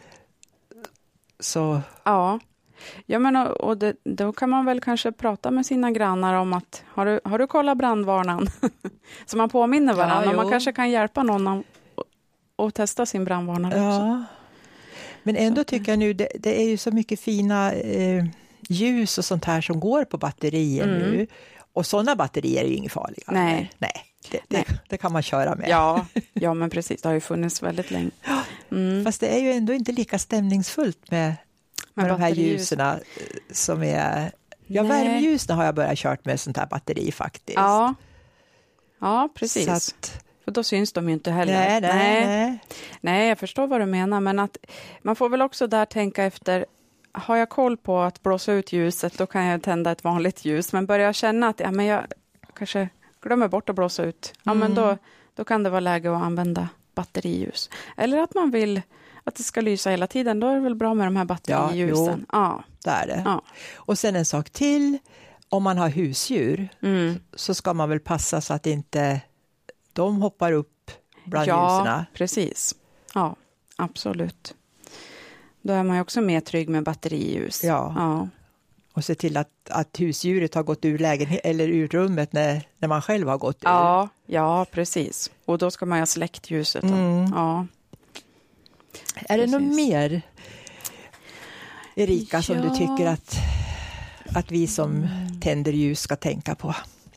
Så... Ja, men och då kan man väl kanske prata med sina grannar om att har du kollat brandvarnaren? Så man påminner varandra. Man kanske kan hjälpa någon att testa sin brandvarnare också. Men ändå tycker jag nu, det är ju så mycket fina ljus och sånt här som går på batterier nu. Och sådana batterier är ju inget farliga. Nej. Det kan man köra med. Ja, men precis. Det har ju funnits väldigt länge. Fast det är ju ändå inte lika stämningsfullt med de här ljusen som är... Ja, värmeljusen har jag börjat kört med sånt här batteri faktiskt. Ja, precis. Så att, för då syns de ju inte heller. Nej, jag förstår vad du menar. Men att man får väl också där tänka efter... Har jag koll på att blåsa ut ljuset, då kan jag tända ett vanligt ljus. Men börjar jag känna att jag kanske glömmer bort att blåsa ut. Ja, men då kan det vara läge att använda batteriljus. Eller att man vill att det ska lysa hela tiden. Då är det väl bra med de här batteriljusen. Ja, det är det. Ja. Och sen en sak till. Om man har husdjur så ska man väl passa så att inte de hoppar upp bland ljusen. Ja, precis. Ja, absolut. Då är man ju också mer trygg med batteriljus. Ja. Och se till att husdjuret har gått ur lägenheten eller ur rummet när man själv har gått ur. Ja, precis. Och då ska man ha släckt ljuset. Ja. Är det något mer, Erika, som du tycker att vi som tänder ljus ska tänka på?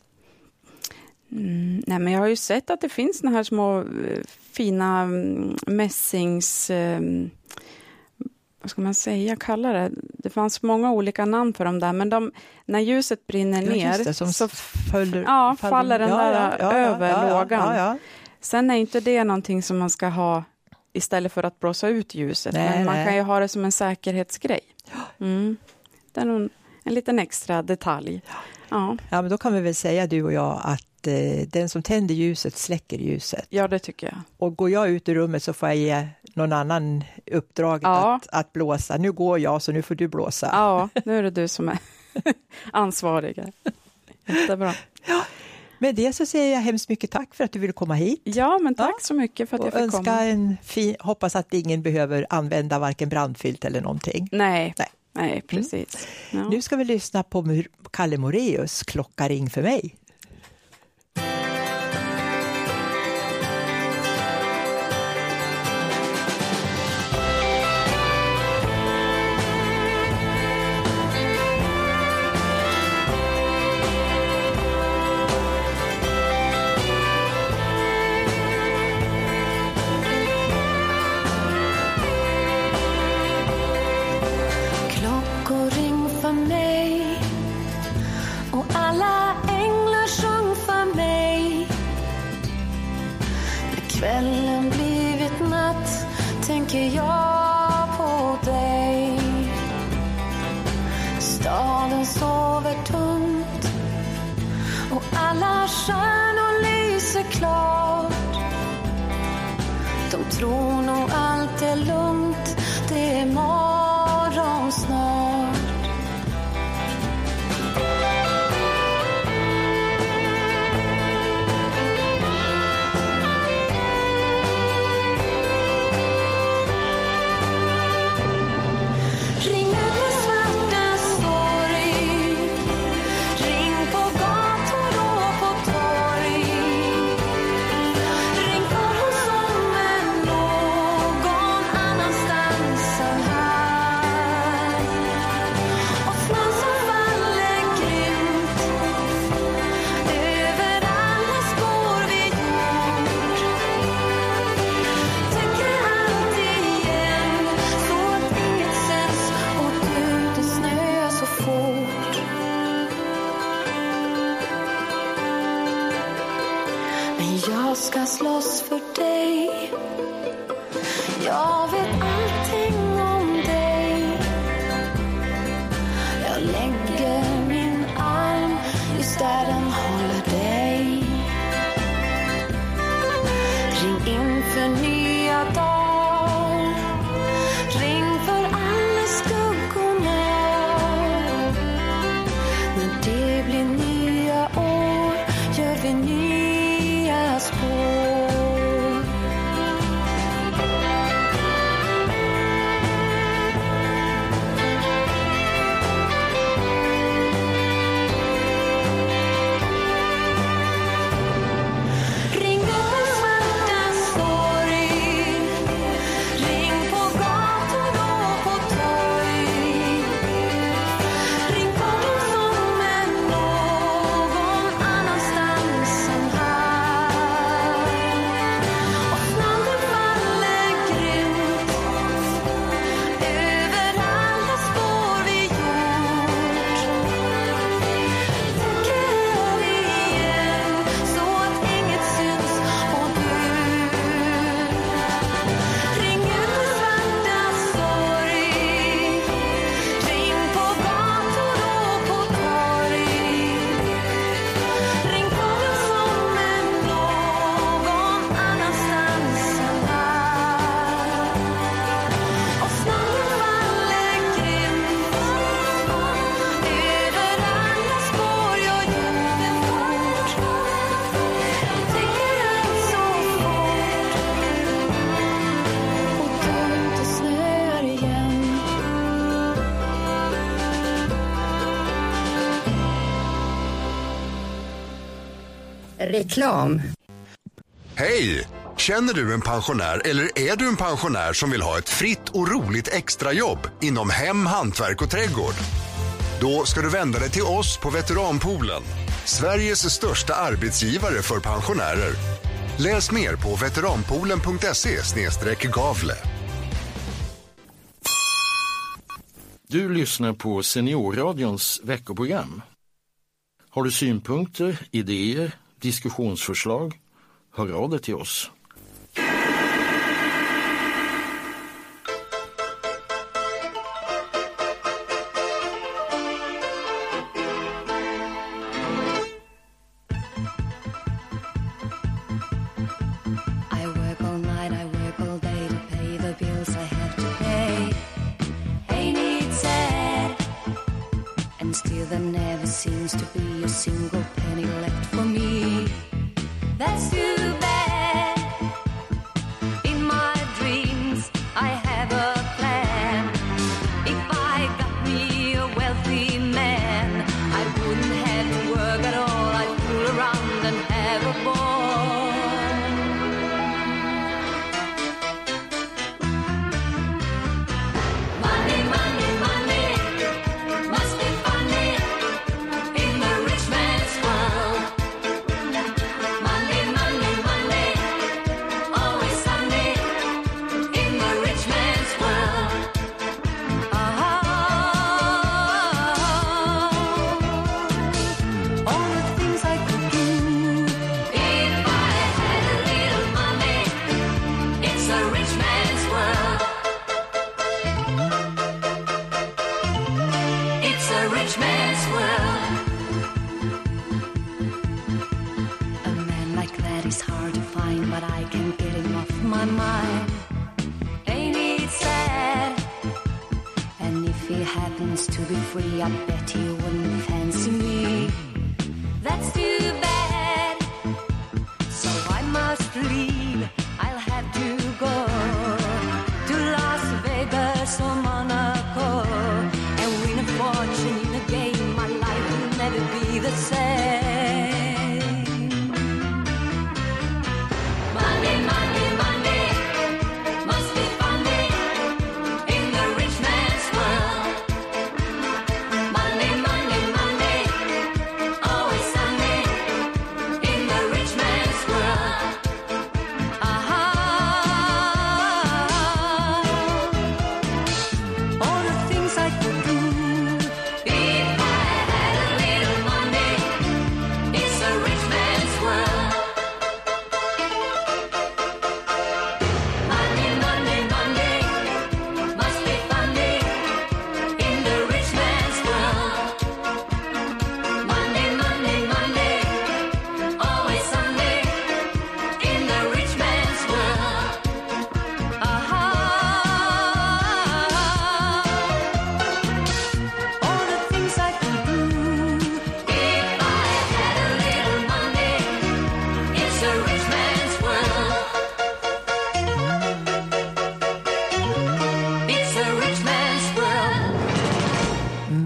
Nej, men jag har ju sett att det finns såna här små fina mässings... vad ska man säga, kalla det? Det fanns många olika namn för dem där, men när ljuset brinner ner så faller den där över lågan. Ja. Sen är inte det någonting som man ska ha istället för att blåsa ut ljuset, men man kan ju ha det som en säkerhetsgrej. Det är en liten extra detalj. Ja, men då kan vi väl säga du och jag att den som tänder ljuset släcker ljuset. Ja, det tycker jag. Och går jag ut ur rummet så får jag ge någon annan uppdrag att blåsa. Nu går jag, så nu får du blåsa. Ja, nu är det du som är ansvarig. Jättebra. Ja, med det så säger jag hemskt mycket tack för att du ville komma hit. Ja, men tack så mycket för att jag fick komma. Hoppas att ingen behöver använda varken brandfilt eller någonting. Nej, precis. Ja. Nu ska vi lyssna på Kalle Moraeus, Klocka ring för mig. Kvällen blivit natt, tänker jag på dig. Staden sover tungt och alla stjärnor lyser klart. De tror nog allt är lugnt, det är morgon snart. Jag vet allting om dig. Jag lägger min arm just där den håller dig. Ring in för nya dagar. Ring för alla skuggorna. När det blir nya år gör vi nya spår. Reklam. Hej! Känner du en pensionär eller är du en pensionär som vill ha ett fritt och roligt extrajobb inom hem, hantverk och trädgård? Då ska du vända dig till oss på Veteranpoolen, Sveriges största arbetsgivare för pensionärer. Läs mer på veteranpoolen.se/Gavle. Du lyssnar på Seniorradions veckoprogram. Har du synpunkter, idéer, diskussionsförslag? Hör av dig till oss. Monday, Monday, always Sunday.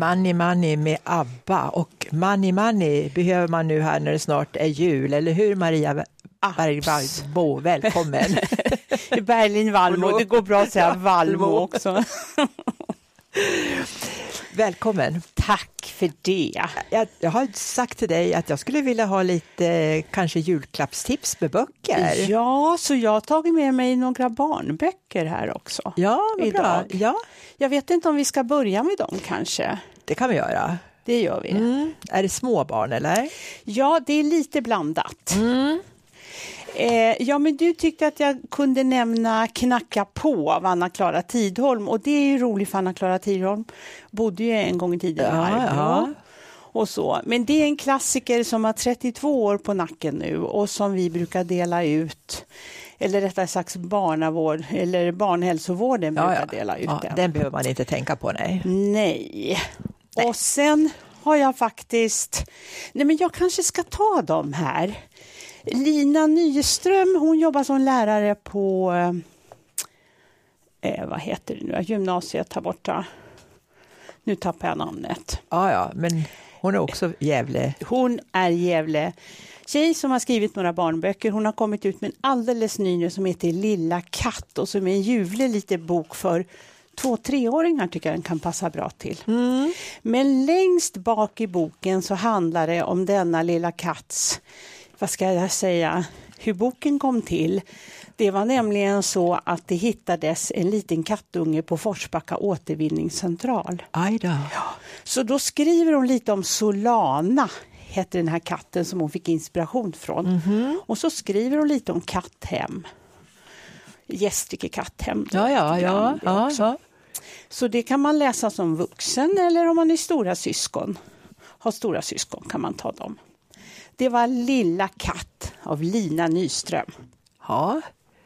Money Money med ABBA. Och Money Money behöver man nu här när det snart är jul. Eller hur, Maria Bergvall? Välkommen. I Berlin-Valmo. Det går bra att säga Valmo också. Välkommen. Tack för det. Jag har sagt till dig att jag skulle vilja ha lite kanske julklappstips med böcker. Ja, så jag har tagit med mig några barnböcker här också. Ja, vad bra. Ja. Jag vet inte om vi ska börja med dem kanske. Det kan vi göra. Det gör vi. Är det små barn eller? Ja, det är lite blandat. Ja, men du tyckte att jag kunde nämna Knacka på av Anna-Klara Tidholm. Och det är ju roligt, för Anna-Klara Tidholm bodde ju en gång i tiden här. Ja. Och så. Men det är en klassiker som har 32 år på nacken nu och som vi brukar dela ut. Eller rättare sagt barnavård eller barnhälsovården brukar dela ut den. Den behöver man inte tänka på, Nej. Och sen har jag faktiskt... Nej, men jag kanske ska ta dem här. Lina Nyström, hon jobbar som lärare på vad heter det nu? Gymnasiet här borta. Nu tappar jag namnet. Ja, men hon är också Gävle. Hon är Gävle. Tjej som har skrivit några barnböcker. Hon har kommit ut med en alldeles ny nu som heter Lilla katt och som är en ljuvlig liten bok för 2-3-åringar, tycker jag den kan passa bra till. Men längst bak i boken så handlar det om denna lilla katts, vad ska jag säga, hur boken kom till. Det var nämligen så att det hittades en liten kattunge på Forsbacka återvinningscentral. Aj då. Ja, så då skriver hon lite om Solana, heter den här katten som hon fick inspiration från. Och så skriver hon lite om katthem. Gästrike katthem. Ja. Så det kan man läsa som vuxen eller om man är stora syskon. Har stora syskon kan man ta dem. Det var Lilla katt av Lina Nyström. Ja.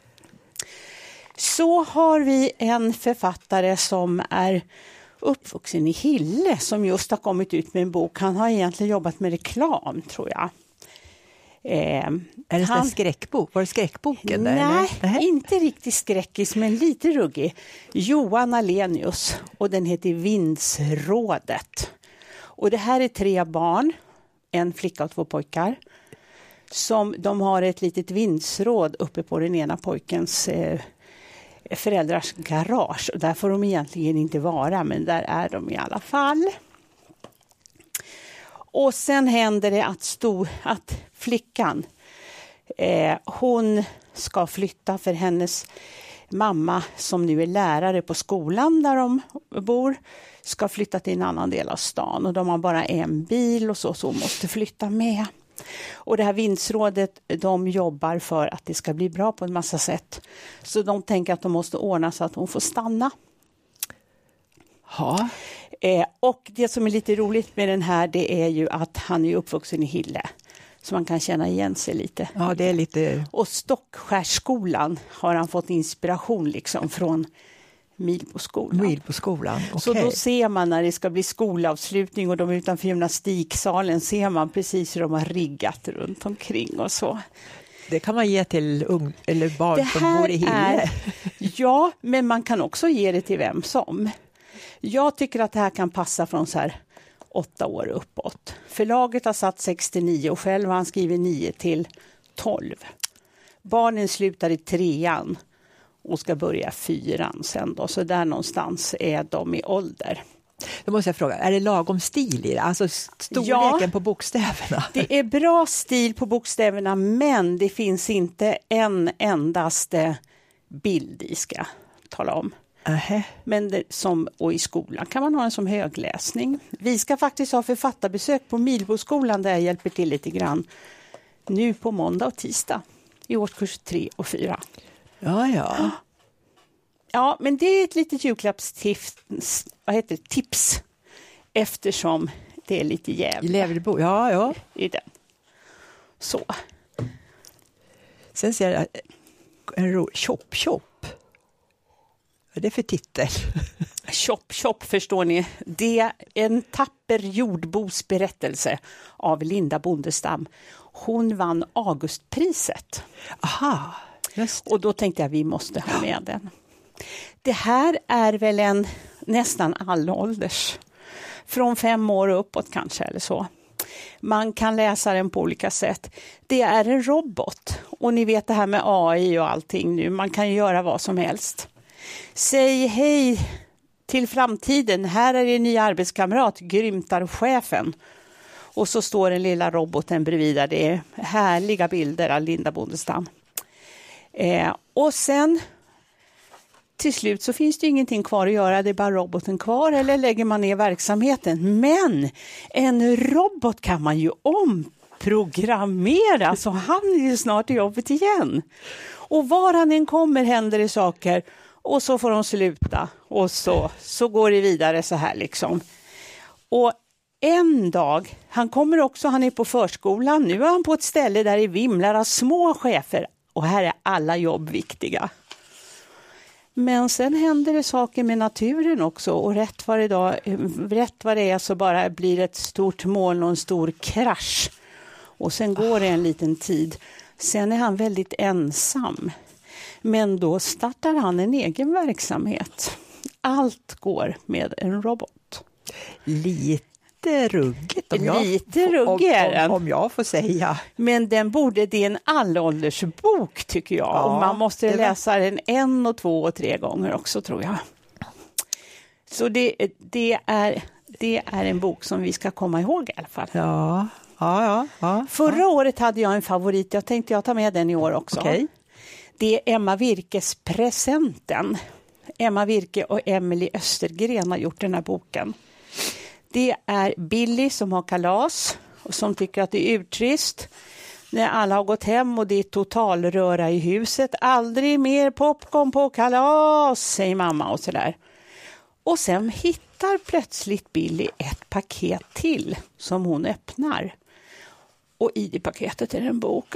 Så har vi en författare som är uppvuxen i Hille som just har kommit ut med en bok. Han har egentligen jobbat med reklam, tror jag. Är det en skräckbok? Var det skräckboken där? Nej, eller? Inte riktigt skräckis, men lite ruggig. Johan Alenius, och den heter Vindsrådet. Och det här är 3 barn, en flicka och 2 pojkar. Som de har ett litet vindsråd uppe på den ena pojkens föräldrars garage. Och där får de egentligen inte vara, men där är de i alla fall. Och sen händer det att flickan, hon ska flytta för hennes mamma som nu är lärare på skolan där de bor, ska flytta till en annan del av stan. Och de har bara en bil och så måste flytta med. Och det här vindsrådet, de jobbar för att det ska bli bra på en massa sätt. Så de tänker att de måste ordna så att hon får stanna. Ja. Och det som är lite roligt med den här, det är ju att han är uppvuxen i Hille. Så man kan känna igen sig lite. Ja, det är lite... Och Stockskärskolan har han fått inspiration liksom från Milboskolan. Okay. Så då ser man när det ska bli skolavslutning och de är utanför gymnastiksalen, ser man precis hur de har riggat runt omkring och så. Det kan man ge till eller barn som bor i Hille. Ja, men man kan också ge det till vem som. Jag tycker att det här kan passa från så här 8 år uppåt. Förlaget har satt 69 och själv har han skrivit 9 till 12. Barnen slutar i 3:an och ska börja 4:an sen då. Så där någonstans är de i ålder. Då måste jag fråga, är det lagom stil i det? Alltså storleken på bokstäverna? Det är bra stil på bokstäverna, men det finns inte en endaste bild i, ska jag tala om. Men och i skolan kan man ha en som högläsning. Vi ska faktiskt ha författarbesök på Milboskolan där jag hjälper till lite grann. Nu på måndag och tisdag i årskurs 3 och 4. Ja. Ja, men det är ett litet julklappstips, tips, eftersom det är lite Gävlebo. Ja. I den. Så. Sen ser jag en Chop. Vad är det för titel? Chop, förstår ni. Det är en tapper jordbos berättelse av Linda Bondestam. Hon vann Augustpriset. Aha, just det. Och då tänkte jag vi måste ha med den. Det här är väl en nästan allålders från 5 år uppåt kanske eller så. Man kan läsa den på olika sätt. Det är en robot och ni vet det här med AI och allting nu. Man kan göra vad som helst. Säg hej till framtiden. Här är din nya arbetskamrat, grymtar chefen. Och så står den lilla roboten bredvid där. Det är härliga bilder av Linda Bondestam. Och sen till slut så finns det ingenting kvar att göra. Det är bara roboten kvar eller lägger man ner verksamheten. Men en robot kan man ju omprogrammera så han är ju snart i jobbet igen. Och var han än kommer händer det saker och så får de sluta. Och så går det vidare så här liksom. Och en dag, han är på förskolan. Nu är han på ett ställe där det vimlar av små chefer. Och här är alla jobb viktiga. Men sen händer det saker med naturen också. Och rätt vad det är så bara blir ett stort moln och en stor krasch. Och sen går det en liten tid. Sen är han väldigt ensam. Men då startar han en egen verksamhet. Allt går med en robot. Lite ruggigt om jag får säga. Men det är en allåldersbok tycker jag. Ja, och man måste läsa den 1, 2 och 3 gånger också tror jag. Så det är en bok som vi ska komma ihåg i alla fall. Ja. Förra året hade jag en favorit. Jag tänkte ta med den i år också. Okay. Det är Emma Virkes Presenten. Emma Virke och Emily Östergren har gjort den här boken. Det är Billy som har kalas och som tycker att det är urtrist när alla har gått hem och det är totalröra i huset. Aldrig mer popcorn på kalas, säger mamma och sådär. Och sen hittar plötsligt Billy ett paket till som hon öppnar. Och i det paketet är en bok.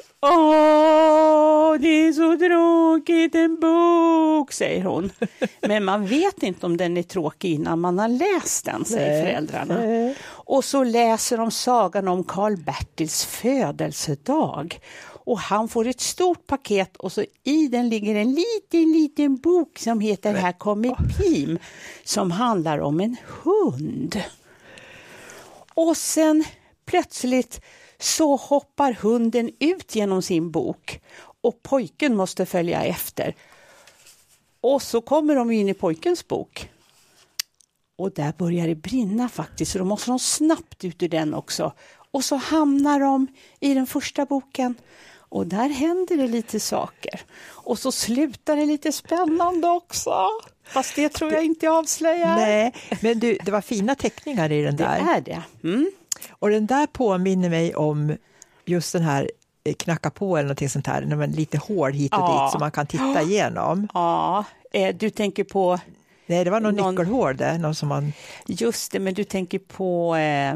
Det är så tråkigt, en bok, säger hon. Men man vet inte om den är tråkig innan man har läst den, säger föräldrarna. Och så läser de sagan om Karl-Bertils födelsedag. Och han får ett stort paket och så i den ligger en liten bok som heter Här kommer Pim. Som handlar om en hund. Och sen plötsligt så hoppar hunden ut genom sin bok och pojken måste följa efter. Och så kommer de in i pojkens bok. Och där börjar det brinna faktiskt, så då måste de snabbt ut ur den också. Och så hamnar de i den första boken och där händer det lite saker. Och så slutar det lite spännande också. Fast det tror jag inte avslöjar. Nej, men det var fina teckningar i den där. Det är det. Mm. Och den där påminner mig om just den här knacka på eller någonting sånt här. När man är lite hård hit och dit som man kan titta igenom. Ja, du tänker på... Nej, det var någon nyckelhård där. Någon som man... Just det, men du tänker på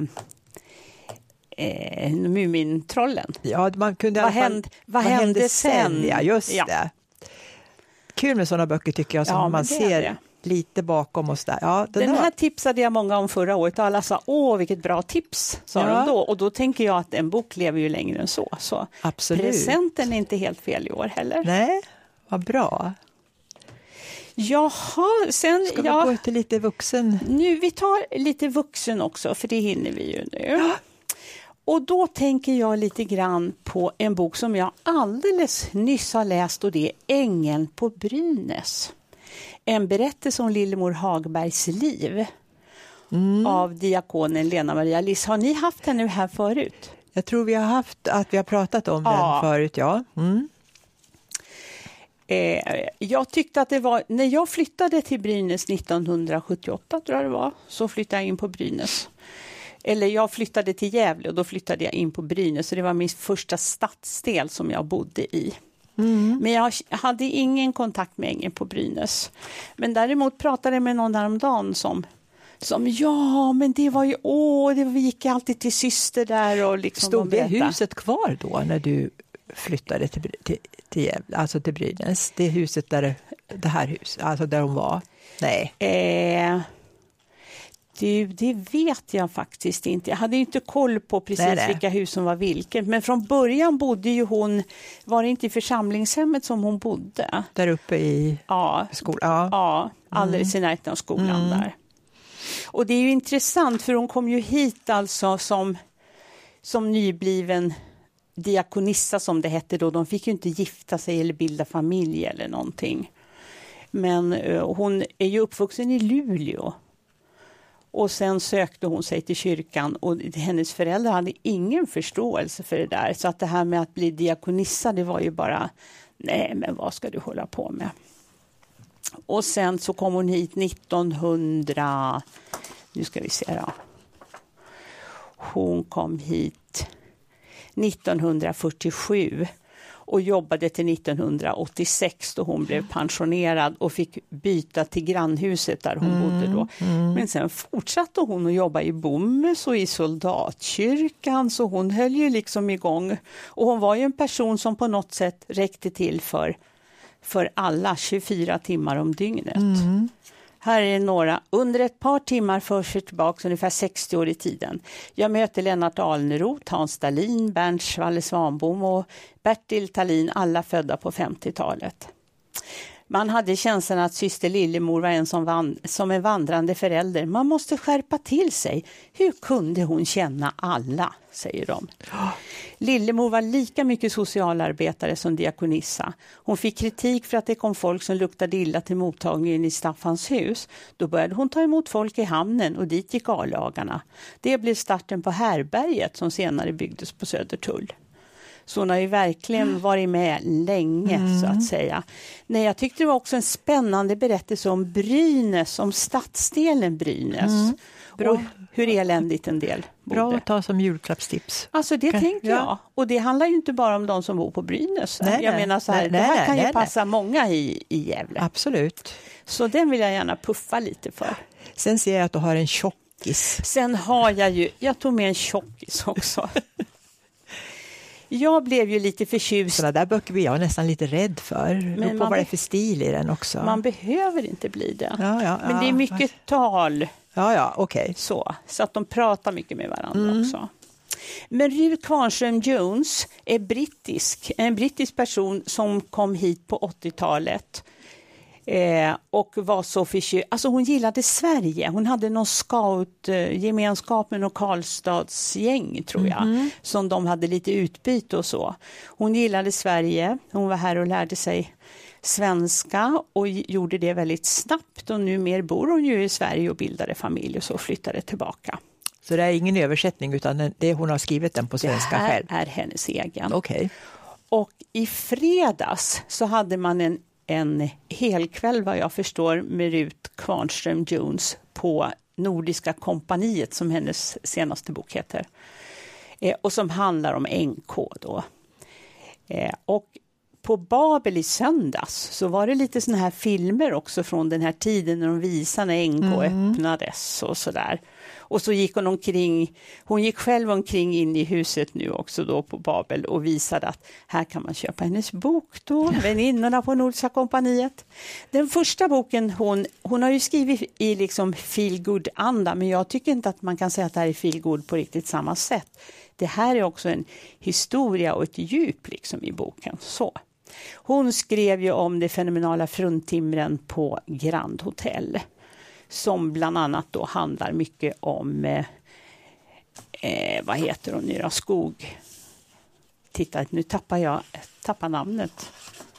Mumintrollen. Ja, man kunde vad hände sen? Ja, just det. Kul med sådana böcker tycker jag som man ser lite bakom oss där. Ja, den här tipsade jag många om förra året och alla sa, vilket bra tips, sa de då. Och då tänker jag att en bok lever ju längre än så. Absolut. Presenten är inte helt fel i år heller. Nej, vad bra. Jaha, sen... Ska vi gå till lite vuxen? Nu, vi tar lite vuxen också, för det hinner vi ju nu. Ja. Och då tänker jag lite grann på en bok som jag alldeles nyss har läst och det är Ängeln på Brynäs. En berättelse om Lillemor Hagbergs liv av diakonen Lena Maria Liss. Har ni haft den nu här förut? Jag tror vi har pratat om den förut, ja. Mm. Jag tyckte att det var, när jag flyttade till Brynäs 1978 tror jag det var, så flyttade jag in på Brynäs. Eller jag flyttade till Gävle och då flyttade jag in på Brynäs. Så det var min första stadsdel som jag bodde i. Mm. Men jag hade ingen kontakt med Ängeln på Brynäs. Men däremot pratade jag med någon häromdagen som men det var ju, vi gick alltid till syster där. Och liksom stod det huset kvar då när du flyttade till Gävle, alltså till Brynäs? Det huset där, det här huset, alltså där hon var? Nej. Det vet jag faktiskt inte. Jag hade inte koll på precis vilka hus som var vilket. Men från början bodde ju hon, var det inte i församlingshemmet som hon bodde? Där uppe i skolan? Ja, alldeles i närheten av skolan där. Och det är ju intressant för hon kom ju hit alltså som nybliven diakonissa som det hette då. De fick ju inte gifta sig eller bilda familj eller någonting. Men hon är ju uppvuxen i Luleå. Och sen sökte hon sig till kyrkan och hennes föräldrar hade ingen förståelse för det där. Så att det här med att bli diakonissa, det var ju bara, nej men vad ska du hålla på med? Och sen så kom hon hit 1900, nu ska vi se då. Hon kom hit 1947 och jobbade till 1986 då hon blev pensionerad och fick byta till grannhuset där hon bodde då. Men sen fortsatte hon att jobba i Bommes och i soldatkyrkan, så hon höll ju liksom igång. Och hon var ju en person som på något sätt räckte till för alla 24 timmar om dygnet. Här är några. Under ett par timmar förs jag tillbaka ungefär 60 år i tiden. Jag möter Lennart Alneroth, Hans Dahlin, Bernt Svalle-Svanbom och Bertil Tallin, alla födda på 50-talet. Man hade känslan att syster Lillemor var en som en vandrande förälder. Man måste skärpa till sig. Hur kunde hon känna alla, säger de. Lillemor var lika mycket socialarbetare som diakonissa. Hon fick kritik för att det kom folk som luktade illa till mottagningen i Staffans hus. Då började hon ta emot folk i hamnen och dit gick A-lagarna. Det blev starten på Härberget som senare byggdes på Södertull. Så hon har ju verkligen varit med länge så att säga. Nej, jag tyckte det var också en spännande berättelse om Brynäs, om stadsdelen Brynäs. Och hur eländigt en del bodde. Bra att ta som julklappstips. Alltså det tänkte jag. Och det handlar ju inte bara om de som bor på Brynäs. Jag menar så här, det här kan ju passa många i Gävle. Absolut. Så den vill jag gärna puffa lite för. Sen ser jag att du har en tjockis. Sen har jag tog med en tjockis också. Jag blev ju lite förtjust. Sådana där böcker blir jag nästan lite rädd för. Men på vad det är för stil i den också. Man behöver inte bli det. Men det är mycket tal. Okej. Så att de pratar mycket med varandra också. Men Ruth Kvarnström Jones är en brittisk person som kom hit på 80-talet. Och var så förtjust. Alltså hon gillade Sverige. Hon hade någon gemenskap med någon Karlstadsgäng tror jag. Som de hade lite utbyte och så. Hon gillade Sverige. Hon var här och lärde sig svenska och gjorde det väldigt snabbt. Och numera bor hon ju i Sverige och bildade familj och så flyttade tillbaka. Så det är ingen översättning utan hon har skrivit den på svenska själv? Det här är hennes egen. Okej. Och i fredags så hade man en helkväll vad jag förstår med Ruth Kvarnström Jones på Nordiska kompaniet som hennes senaste bok heter. Och som handlar om NK då. Och på Babel i söndags så var det lite såna här filmer också från den här tiden när de visade när NK öppnades och sådär. Och så gick hon gick själv omkring in i huset nu också då på Babel och visade att här kan man köpa hennes bok då, Väninnorna på Nordiska kompaniet. Den första boken hon har ju skrivit i liksom feel good anda, men jag tycker inte att man kan säga att det här är feel good på riktigt samma sätt. Det här är också en historia och ett djup liksom i boken. Så. Hon skrev ju om det fenomenala fruntimren på Grand Hotel. Som bland annat då handlar mycket om, vad heter hon nu då? Skog. Titta, nu tappar namnet.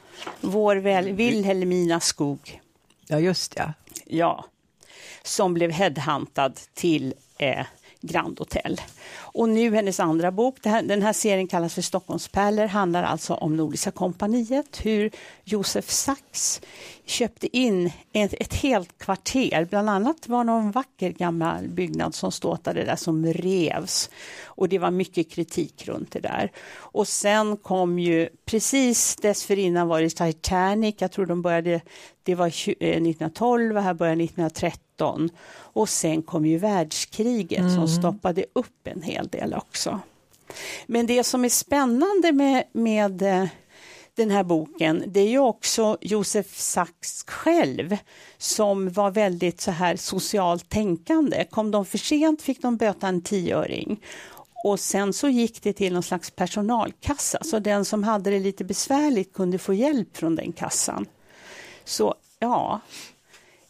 Wilhelmina Skog. Ja, just det. Ja, som blev headhuntad till Grand Hotel. Och nu hennes andra bok, den här serien kallas för Stockholmspärlor, handlar alltså om Nordiska kompaniet, hur Josef Sachs köpte in ett helt kvarter. Bland annat var någon vacker gammal byggnad som ståtade där som revs. Och det var mycket kritik runt det där. Och sen kom ju, precis dessförinnan var det Titanic, jag tror de började, det var 1912 och här började 1913. Och sen kom ju världskriget som stoppade upp en hel del också. Men det som är spännande med den här boken, det är ju också Josef Sachs själv som var väldigt så här socialt tänkande. Kom de för sent fick de böta en 10-öring. Och sen så gick det till någon slags personalkassa. Så den som hade det lite besvärligt kunde få hjälp från den kassan. Så ja,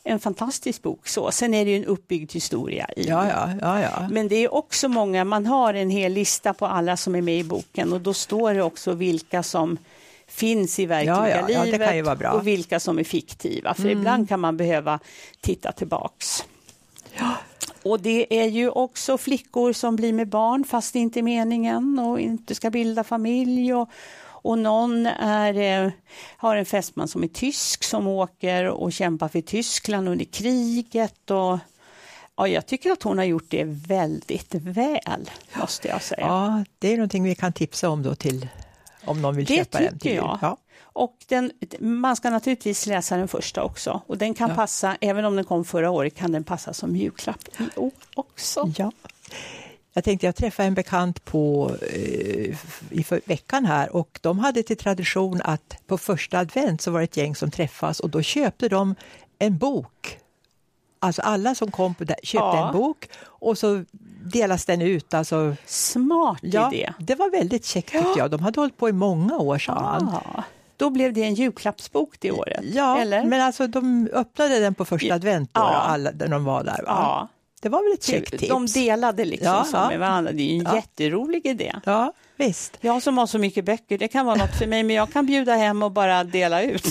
en fantastisk bok. Så. Sen är det ju en uppbyggd historia i. Ja. Men det är också många, man har en hel lista på alla som är med i boken och då står det också vilka som finns i verkliga livet det kan ju vara bra. Och vilka som är fiktiva. För ibland kan man behöva titta tillbaks. Ja. Och det är ju också flickor som blir med barn fast det inte är meningen och inte ska bilda familj. Och någon har en fästman som är tysk som åker och kämpar för Tyskland under kriget. Och, ja, jag tycker att hon har gjort det väldigt väl, måste jag säga. Ja, det är någonting vi kan tipsa om då till om någon vill köpa den. Det tycker jag. Ja. Och man ska naturligtvis läsa den första också. Och den kan passa, även om den kom förra året, kan den passa som julklapp också. Ja. Jag tänkte jag träffade en bekant i veckan här och de hade till tradition att på första advent så var det ett gäng som träffas och då köpte de en bok. Alltså alla som kom köpte en bok och så delas den ut. Alltså, smart idé. Det var väldigt käckt tyckte jag. De hade hållit på i många år sedan. Då blev det en julklappsbok det året. Ja, eller? Men alltså de öppnade den på första advent då, alla, när de var där. Va? Ja. Det var väl ett käckt tips. De delade liksom med varandra. Det är ju en jätterolig idé. Ja, visst. Jag som har så mycket böcker, det kan vara något för mig, men jag kan bjuda hem och bara dela ut.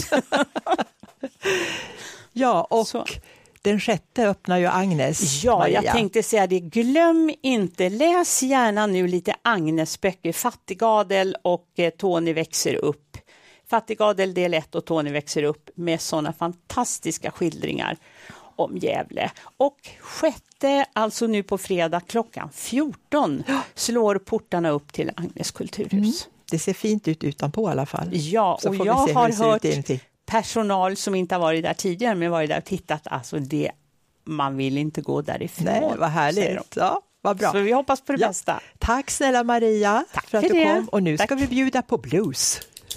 Ja, och den 6:e öppnar ju Agnes. Ja, Maria. jag tänkte säga det. Glöm inte, läs gärna nu lite Agnes böcker. Fattigadel och Tony växer upp. Fattigadel del 1 och Tony växer upp med sådana fantastiska skildringar om Gävle. Och 6:e, alltså nu på fredag klockan 14 slår portarna upp till Agnes kulturhus. Det ser fint ut utanpå i alla fall. Ja, och jag har hört personal som inte har varit där tidigare men varit där och tittat. Alltså man vill inte gå därifrån. Nej, vad härligt. Ja, vad bra. Så vi hoppas på det bästa. Tack snälla Maria för att du kom. Och nu ska vi bjuda på blues.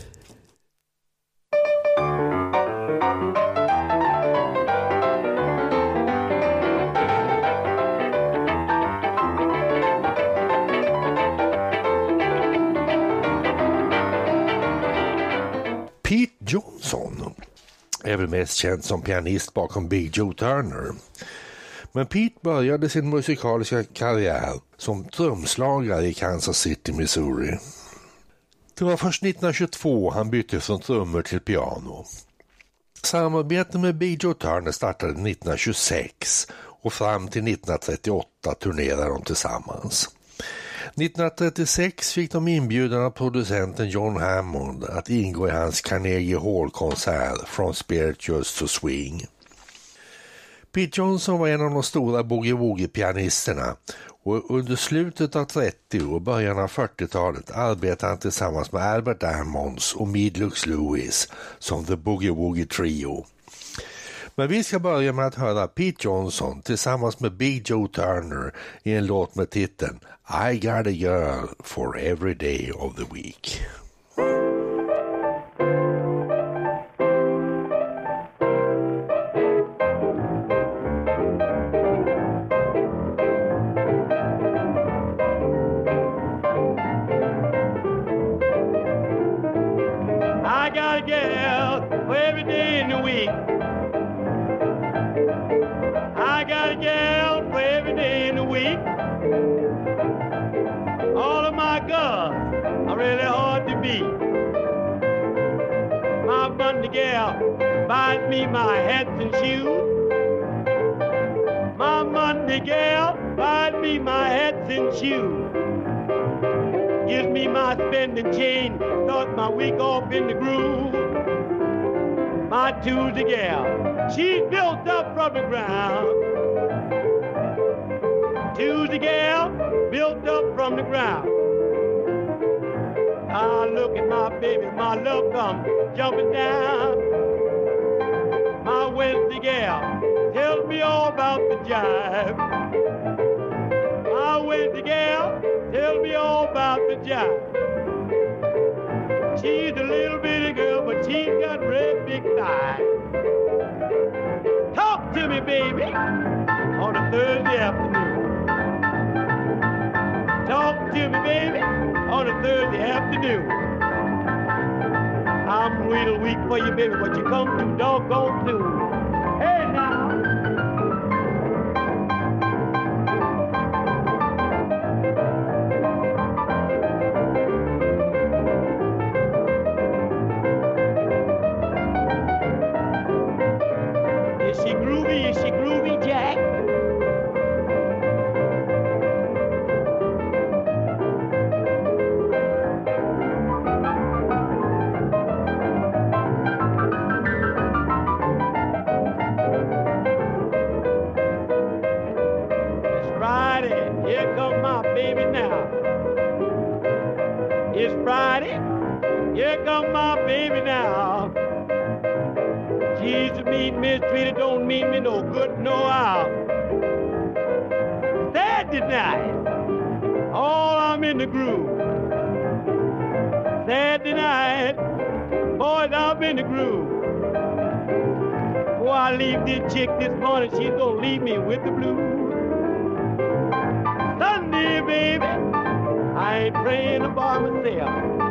Pete Johnson är väl mest känd som pianist bakom Big Joe Turner. Men Pete började sin musikaliska karriär som trumslagare i Kansas City, Missouri. Det var först 1922 han bytte från trummor till piano. Samarbetet med Big Joe Turner startade 1926 och fram till 1938 turnerade de tillsammans. 1936 fick de inbjudan av producenten John Hammond att ingå i hans Carnegie Hall-konsert From Spirituals to Swing. Pete Johnson var en av de stora boogie-woogie-pianisterna och under slutet av 30- och början av 40-talet arbetade han tillsammans med Albert Ammons och Meadlux Lewis som The Boogie-Woogie Trio. Men vi ska börja med att höra Pete Johnson tillsammans med Big Joe Turner i en låt med titeln I Got a Girl for Every Day of the Week. I got a girl for every day in the week. I got a gal for every day in the week. All of my girls are really hard to beat. My Bundy gal buys me my hats and shoes. My Monday gal buys me my hats and shoes. Gives me my spending change, starts my week off in the groove. My Tuesday gal, she's built up from the ground. Tuesday gal, built up from the ground. I look at my baby, my love comes jumping down. My Wednesday gal tells me all about the jive. My Wednesday gal tells me all about the jive. She's a little bitty girl, but she's got red big thighs. Talk to me, baby, on a Thursday afternoon. Talk to me, baby, on a Thursday afternoon. I'm real weak for you, baby, but you come too doggone soon. Hey, now. groovy? Is she groovy, Jack? It's Friday. Here comes my baby now. It's Friday. Here comes my baby now. She's to mean mistreated, don't mean me no good, no how. Saturday night, oh, I'm in the groove. Saturday night, boys, I'm in the groove. Before I leave this chick this morning, she's gonna leave me with the blues. Sunday, baby, I ain't praying about myself.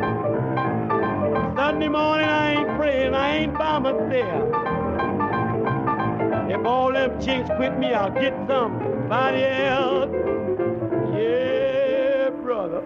Sunday morning, I ain't praying, I ain't by myself. If all them chicks quit me, I'll get somebody else. Yeah, brother.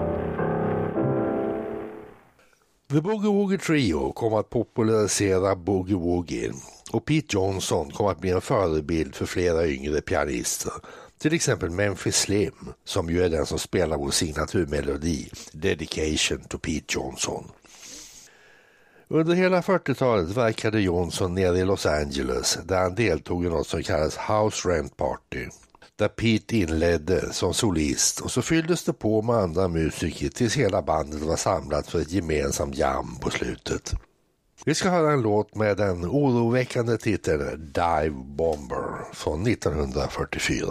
The Boogie Woogie Trio kom att popularisera Boogie Woogie och Pete Johnson kom att bli en förebild för flera yngre pianister. Till exempel Memphis Slim, som ju är den som spelar vår signaturmelodi Dedication to Pete Johnson. Under hela 40-talet verkade Johnson nere i Los Angeles där han deltog i något som kallas House Rent Party, där Pete inledde som solist och så fylldes det på med andra musiker tills hela bandet var samlat för ett gemensamt jam på slutet. Vi ska höra en låt med den oroväckande titeln Dive Bomber från 1944.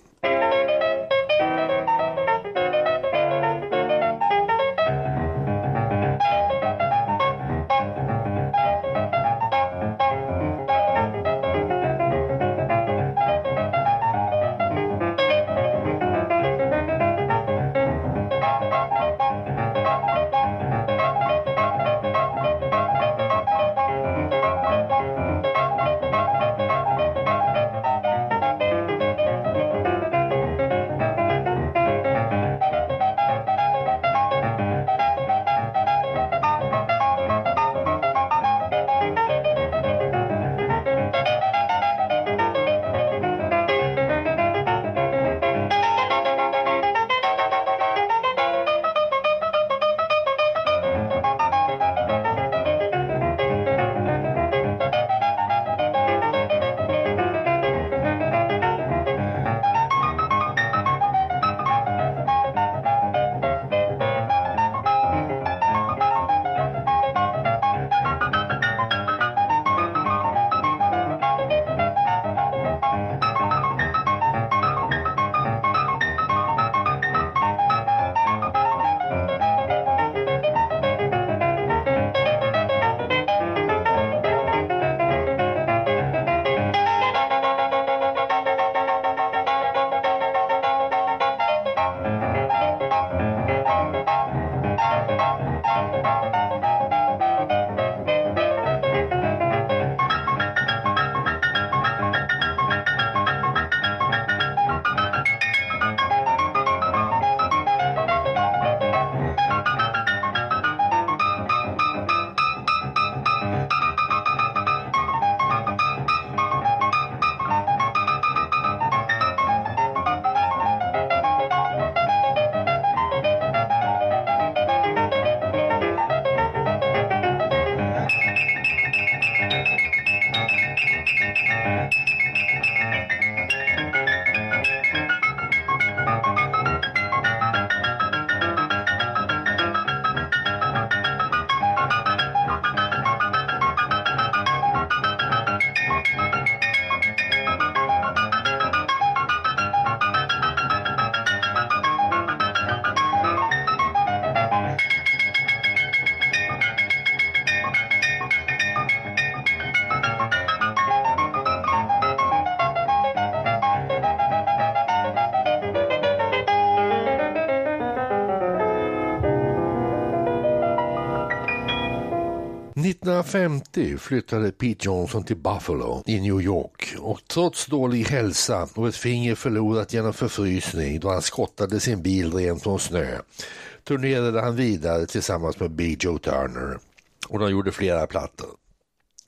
...1950 flyttade Pete Johnson till Buffalo i New York och trots dålig hälsa och ett finger förlorat genom förfrysning då han skottade sin bil rent från snö turnerade han vidare tillsammans med Big Joe Turner och de gjorde flera plattor.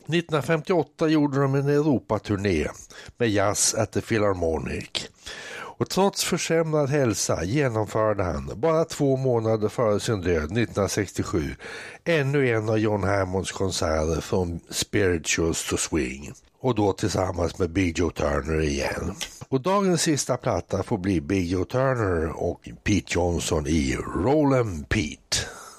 1958 gjorde de en Europaturné med Jazz at the Philharmonic. Och trots försämrad hälsa genomförde han bara 2 månader före sin död 1967 ännu en av John Hammonds konserter från Spirituals to Swing. Och då tillsammans med Big Joe Turner igen. Och dagens sista platta får bli Big Joe Turner och Pete Johnson i Rollin' Pete.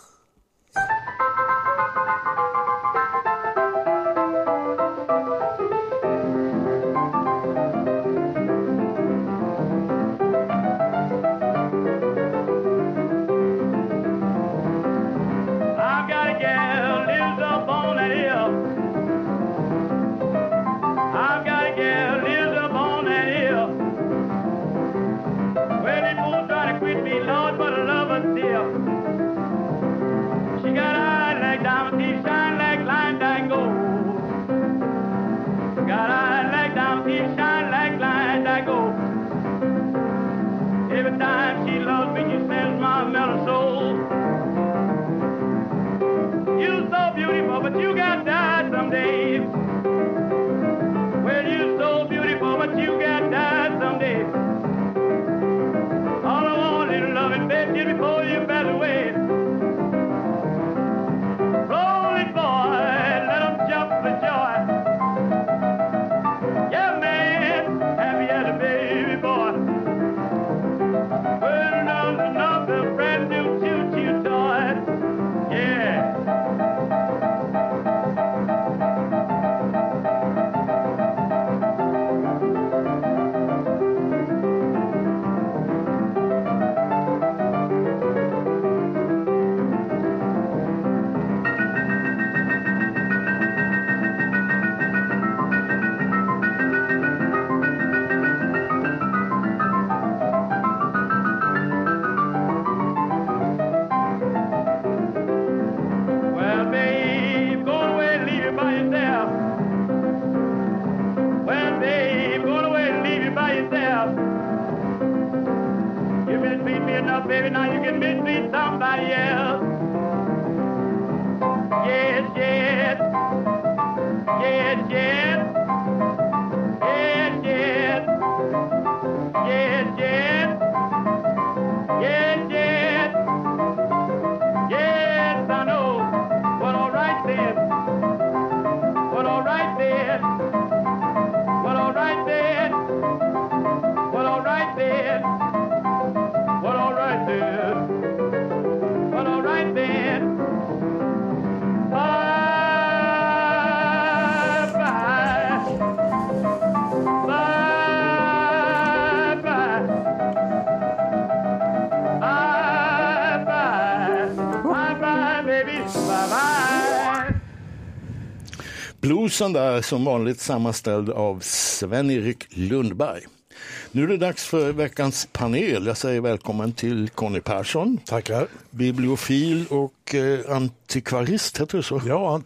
Bluesen där som vanligt sammanställd av Sven-Erik Lundberg. Nu är det dags för veckans panel. Jag säger välkommen till Conny Persson. Tackar. Bibliofil och antikvarist, heter det så? Ja,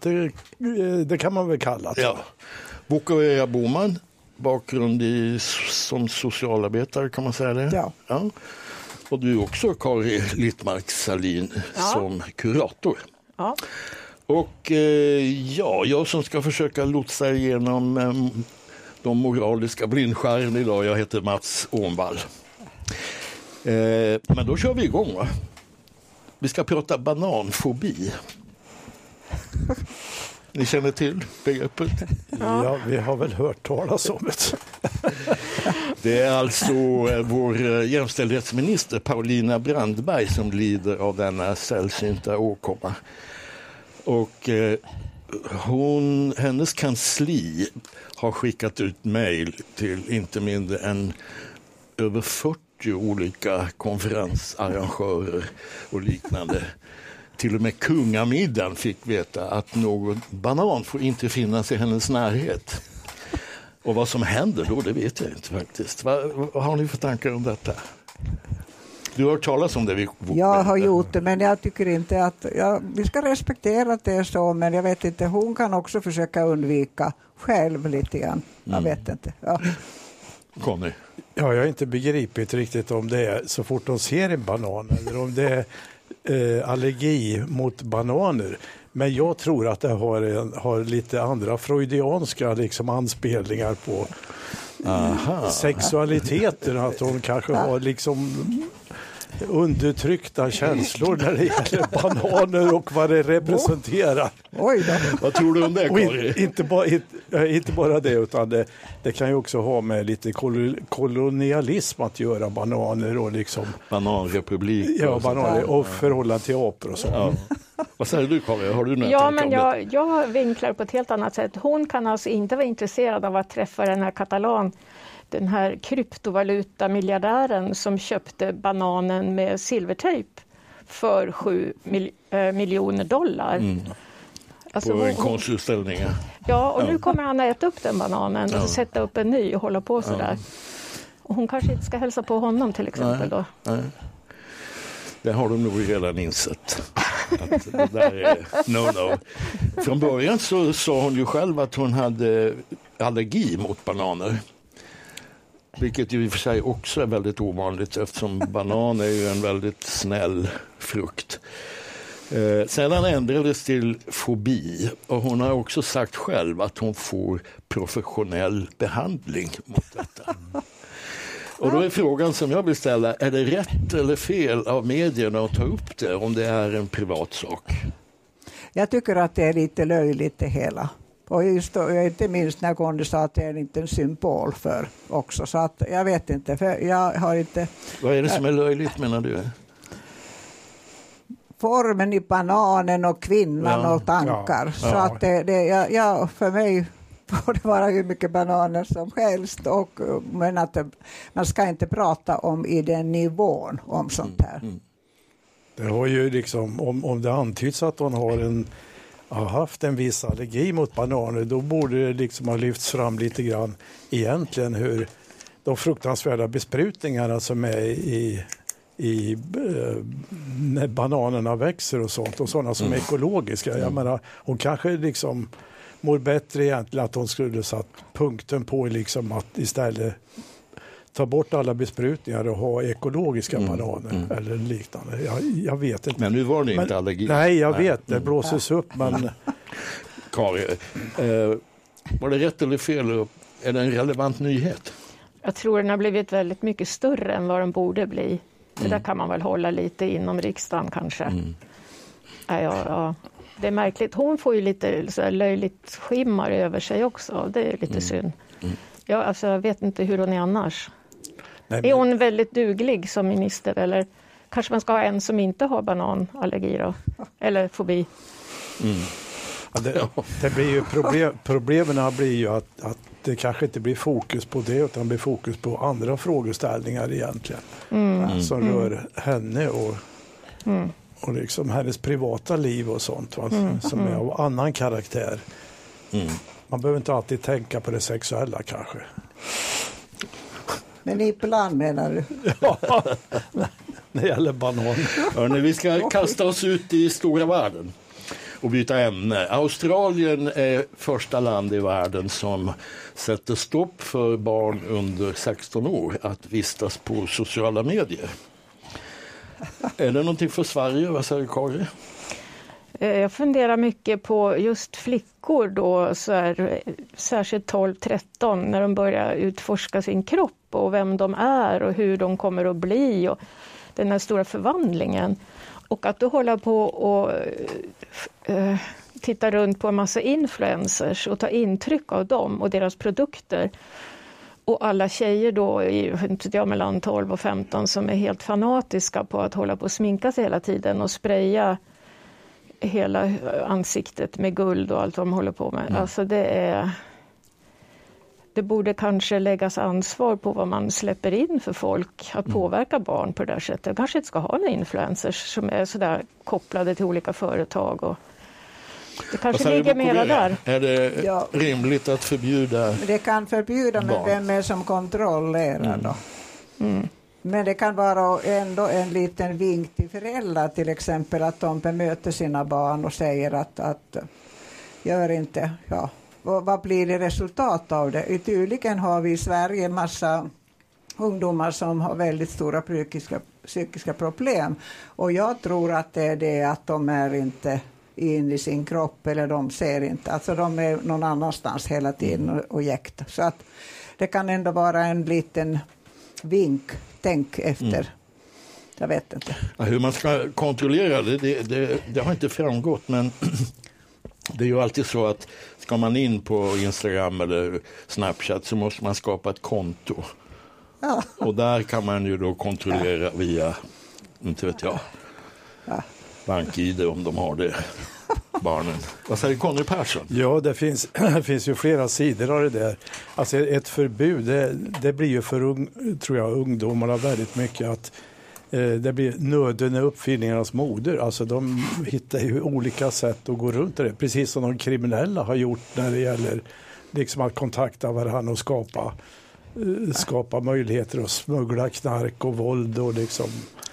det kan man väl kalla det. Ja. Boke Boman, bakgrund som socialarbetare, kan man säga det? Ja. Och du också, Kari Littmark Salin, som kurator. Ja. Och jag som ska försöka lotsa igenom de moraliska blindskärren idag, jag heter Mats Ånvall. Men då kör vi igång, va? Vi ska prata bananfobi. Ni känner till begreppet? Ja, vi har väl hört talas om det. Det är alltså vår jämställdhetsminister Paulina Brandberg som lider av denna sällsynta åkomma. Och hennes kansli har skickat ut mejl till inte mindre än över 40 olika konferensarrangörer och liknande. Till och med kungamiddagen fick veta att någon banan får inte finnas i hennes närhet. Och vad som händer då, det vet jag inte faktiskt. Vad har ni för tankar om detta? Du har hört talas om det? Jag har gjort det, men jag tycker inte att... vi ska respektera att det är så, men jag vet inte. Hon kan också försöka undvika själv lite grann. Jag vet inte. Ja. Conny? Ja, jag har inte begripit riktigt om det är så fort de ser en banan eller om det är allergi mot bananer. Men jag tror att det har lite andra freudianska liksom anspelningar på sexualiteten. Att hon kanske har liksom undertryckta känslor när det gäller bananer och vad det representerar. Oj då. Vad tror du om det, Kari? Inte bara det, utan det kan ju också ha med lite kolonialism att göra, bananer och liksom... Bananrepublik. Ja, bananer och förhållande till apor och så. Ja. Vad säger du, Kari? Har du något Ja, men jag vinklar på ett helt annat sätt. Hon kan alltså inte vara intresserad av att träffa den här katalan, den här kryptovaluta-miljardären som köpte bananen med silvertejp för $7 miljoner. Alltså på en konstutställning. Ja, och nu kommer han att äta upp den bananen och sätta upp en ny och hålla på sådär. Och hon kanske inte ska hälsa på honom till exempel då. Nej. Det har de nog redan insett. Att det där är no. Från början så sa hon ju själv att hon hade allergi mot bananer. Vilket ju i och för sig också är väldigt ovanligt eftersom banan är ju en väldigt snäll frukt. Sedan ändrades till fobi och hon har också sagt själv att hon får professionell behandling mot detta. Och då är frågan som jag vill ställa, är det rätt eller fel av medierna att ta upp det om det är en privat sak? Jag tycker att det är lite löjligt det hela. Och just då, inte minst när Conny sa att det är inte en symbol för också. Så att jag vet inte, för jag har inte... Vad är det som är löjligt menar du? Formen i bananen och kvinnan och tankar. Så att för mig får det vara hur mycket bananer som helst. Men att man ska inte prata om i den nivån om sånt här. Det har ju liksom, om det antyds att hon har haft en viss allergi mot bananer, då borde det liksom ha lyfts fram lite grann egentligen hur de fruktansvärda besprutningarna som är när bananerna växer och sånt, och sådana som är ekologiska. Jag menar, hon kanske liksom mår bättre egentligen att hon skulle satt punkten på liksom att istället ta bort alla besprutningar och ha ekologiska bananer eller liknande. Jag vet inte. Men nu var det inte allergi. Nej, jag vet. Det blåses upp. Men... Kari, var det rätt eller fel? Är det en relevant nyhet? Jag tror den har blivit väldigt mycket större än vad den borde bli. Det där kan man väl hålla lite inom riksdagen kanske. Ja. Det är märkligt. Hon får ju lite så här löjligt skimmar över sig också. Det är lite synd. Jag vet inte hur hon är annars. Nej, men... Är hon väldigt duglig som minister? Eller kanske man ska ha en som inte har bananallergi då? Eller fobi? Ja, det blir ju problemen blir ju att det kanske inte blir fokus på det, utan det blir fokus på andra frågeställningar egentligen. Som rör henne och liksom hennes privata liv och sånt som är av annan karaktär. Man behöver inte alltid tänka på det sexuella kanske. Men ibland menar du? Ja, när det gäller banan. Hörrni, vi ska kasta oss ut i stora världen och byta ämne. Australien är första land i världen som sätter stopp för barn under 16 år att vistas på sociala medier. Är det någonting för Sverige? Vad säger Kari? Jag funderar mycket på just flickor då, så här, särskilt 12-13, när de börjar utforska sin kropp och vem de är och hur de kommer att bli och den här stora förvandlingen. Och att då hålla på och titta runt på en massa influencers och ta intryck av dem och deras produkter. Och alla tjejer då mellan 12 och 15 som är helt fanatiska på att hålla på och sminka sig hela tiden och spraya hela ansiktet med guld och allt vad de håller på med. Alltså det borde kanske läggas ansvar på vad man släpper in för folk att påverka barn på det där sättet. Jag kanske inte ska ha några influencers som är sådär kopplade till olika företag och det kanske ligger mera där. Är det rimligt att förbjuda? Det kan förbjuda, men vem är som kontrollerar då? Men det kan vara ändå en liten vink till föräldrar till exempel att de bemöter sina barn och säger att gör inte, vad blir det resultat av det? Tydligen har vi i Sverige en massa ungdomar som har väldigt stora psykiska problem och jag tror att det är det att de är inte in i sin kropp, eller de ser inte. Alltså de är någon annanstans hela tiden och jäktar. Så att det kan ändå vara en liten vink, tänk efter. Jag vet inte. Ja, hur man ska kontrollera det har inte framgått, men det är ju alltid så att ska man in på Instagram eller Snapchat så måste man skapa ett konto. Ja. Och där kan man ju då kontrollera via, inte vet jag, BankID om de har det, barnen. Vad säger Conny Persson? Ja, det finns ju flera sidor av det där. Alltså ett förbud, det blir ju för ungdomarna väldigt mycket att det blir nöden är uppfinningarnas moder. Alltså de hittar ju olika sätt att gå runt det. Precis som de kriminella har gjort när det gäller liksom att kontakta varandra och skapa möjligheter att smuggla knark och våld och liksom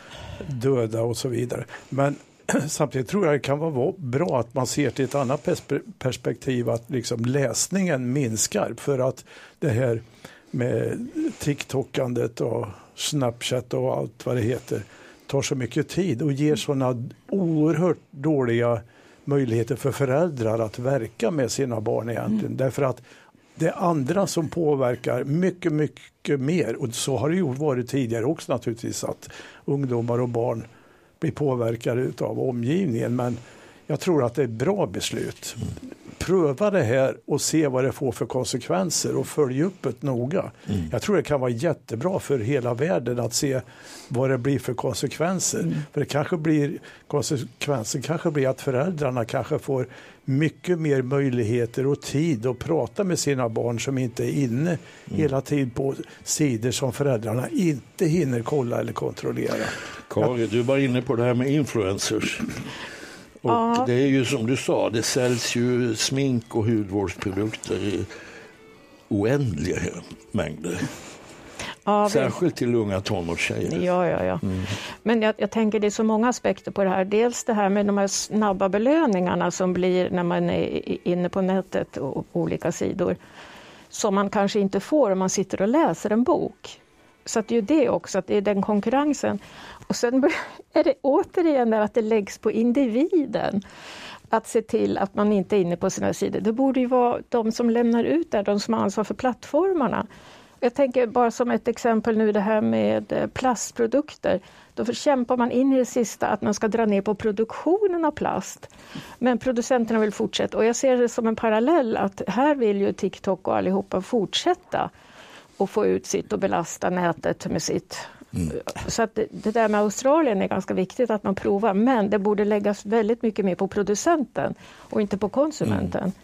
döda och så vidare. Men samtidigt tror jag det kan vara bra att man ser till ett annat perspektiv, att liksom läsningen minskar, för att det här med TikTokandet och Snapchat och allt vad det heter tar så mycket tid och ger sådana oerhört dåliga möjligheter för föräldrar att verka med sina barn egentligen. Därför att det är andra som påverkar mycket, mycket mer, och så har det ju varit tidigare också naturligtvis, att ungdomar och barn blir påverkade av omgivningen. Men jag tror att det är ett bra beslut. Pröva det här och se vad det får för konsekvenser och följ upp det noga. Jag tror det kan vara jättebra för hela världen att se vad det blir för konsekvenser. För det kanske blir konsekvensen kanske blir att föräldrarna kanske får mycket mer möjligheter och tid att prata med sina barn som inte är inne hela tiden på sidor som föräldrarna inte hinner kolla eller kontrollera. Kari, du var inne på det här med influencers. Och det är ju som du sa, det säljs ju smink och hudvårdsprodukter i oändliga mängder. Ja, särskilt till unga tonårstjejer. Ja. Men jag tänker det är så många aspekter på det här. Dels det här med de här snabba belöningarna som blir när man är inne på nätet och olika sidor. Som man kanske inte får om man sitter och läser en bok. Så att det är ju det också, att det är den konkurrensen. Och sen är det återigen att det läggs på individen. Att se till att man inte är inne på sina sidor. Det borde ju vara de som lämnar ut där, de som har ansvar för plattformarna. Jag tänker bara som ett exempel nu det här med plastprodukter. Då kämpar man in i det sista att man ska dra ner på produktionen av plast. Men producenterna vill fortsätta. Och jag ser det som en parallell att här vill ju TikTok och allihopa fortsätta och få ut sitt och belasta nätet med sitt. Så att det där med Australien är ganska viktigt att man provar. Men det borde läggas väldigt mycket mer på producenten och inte på konsumenten.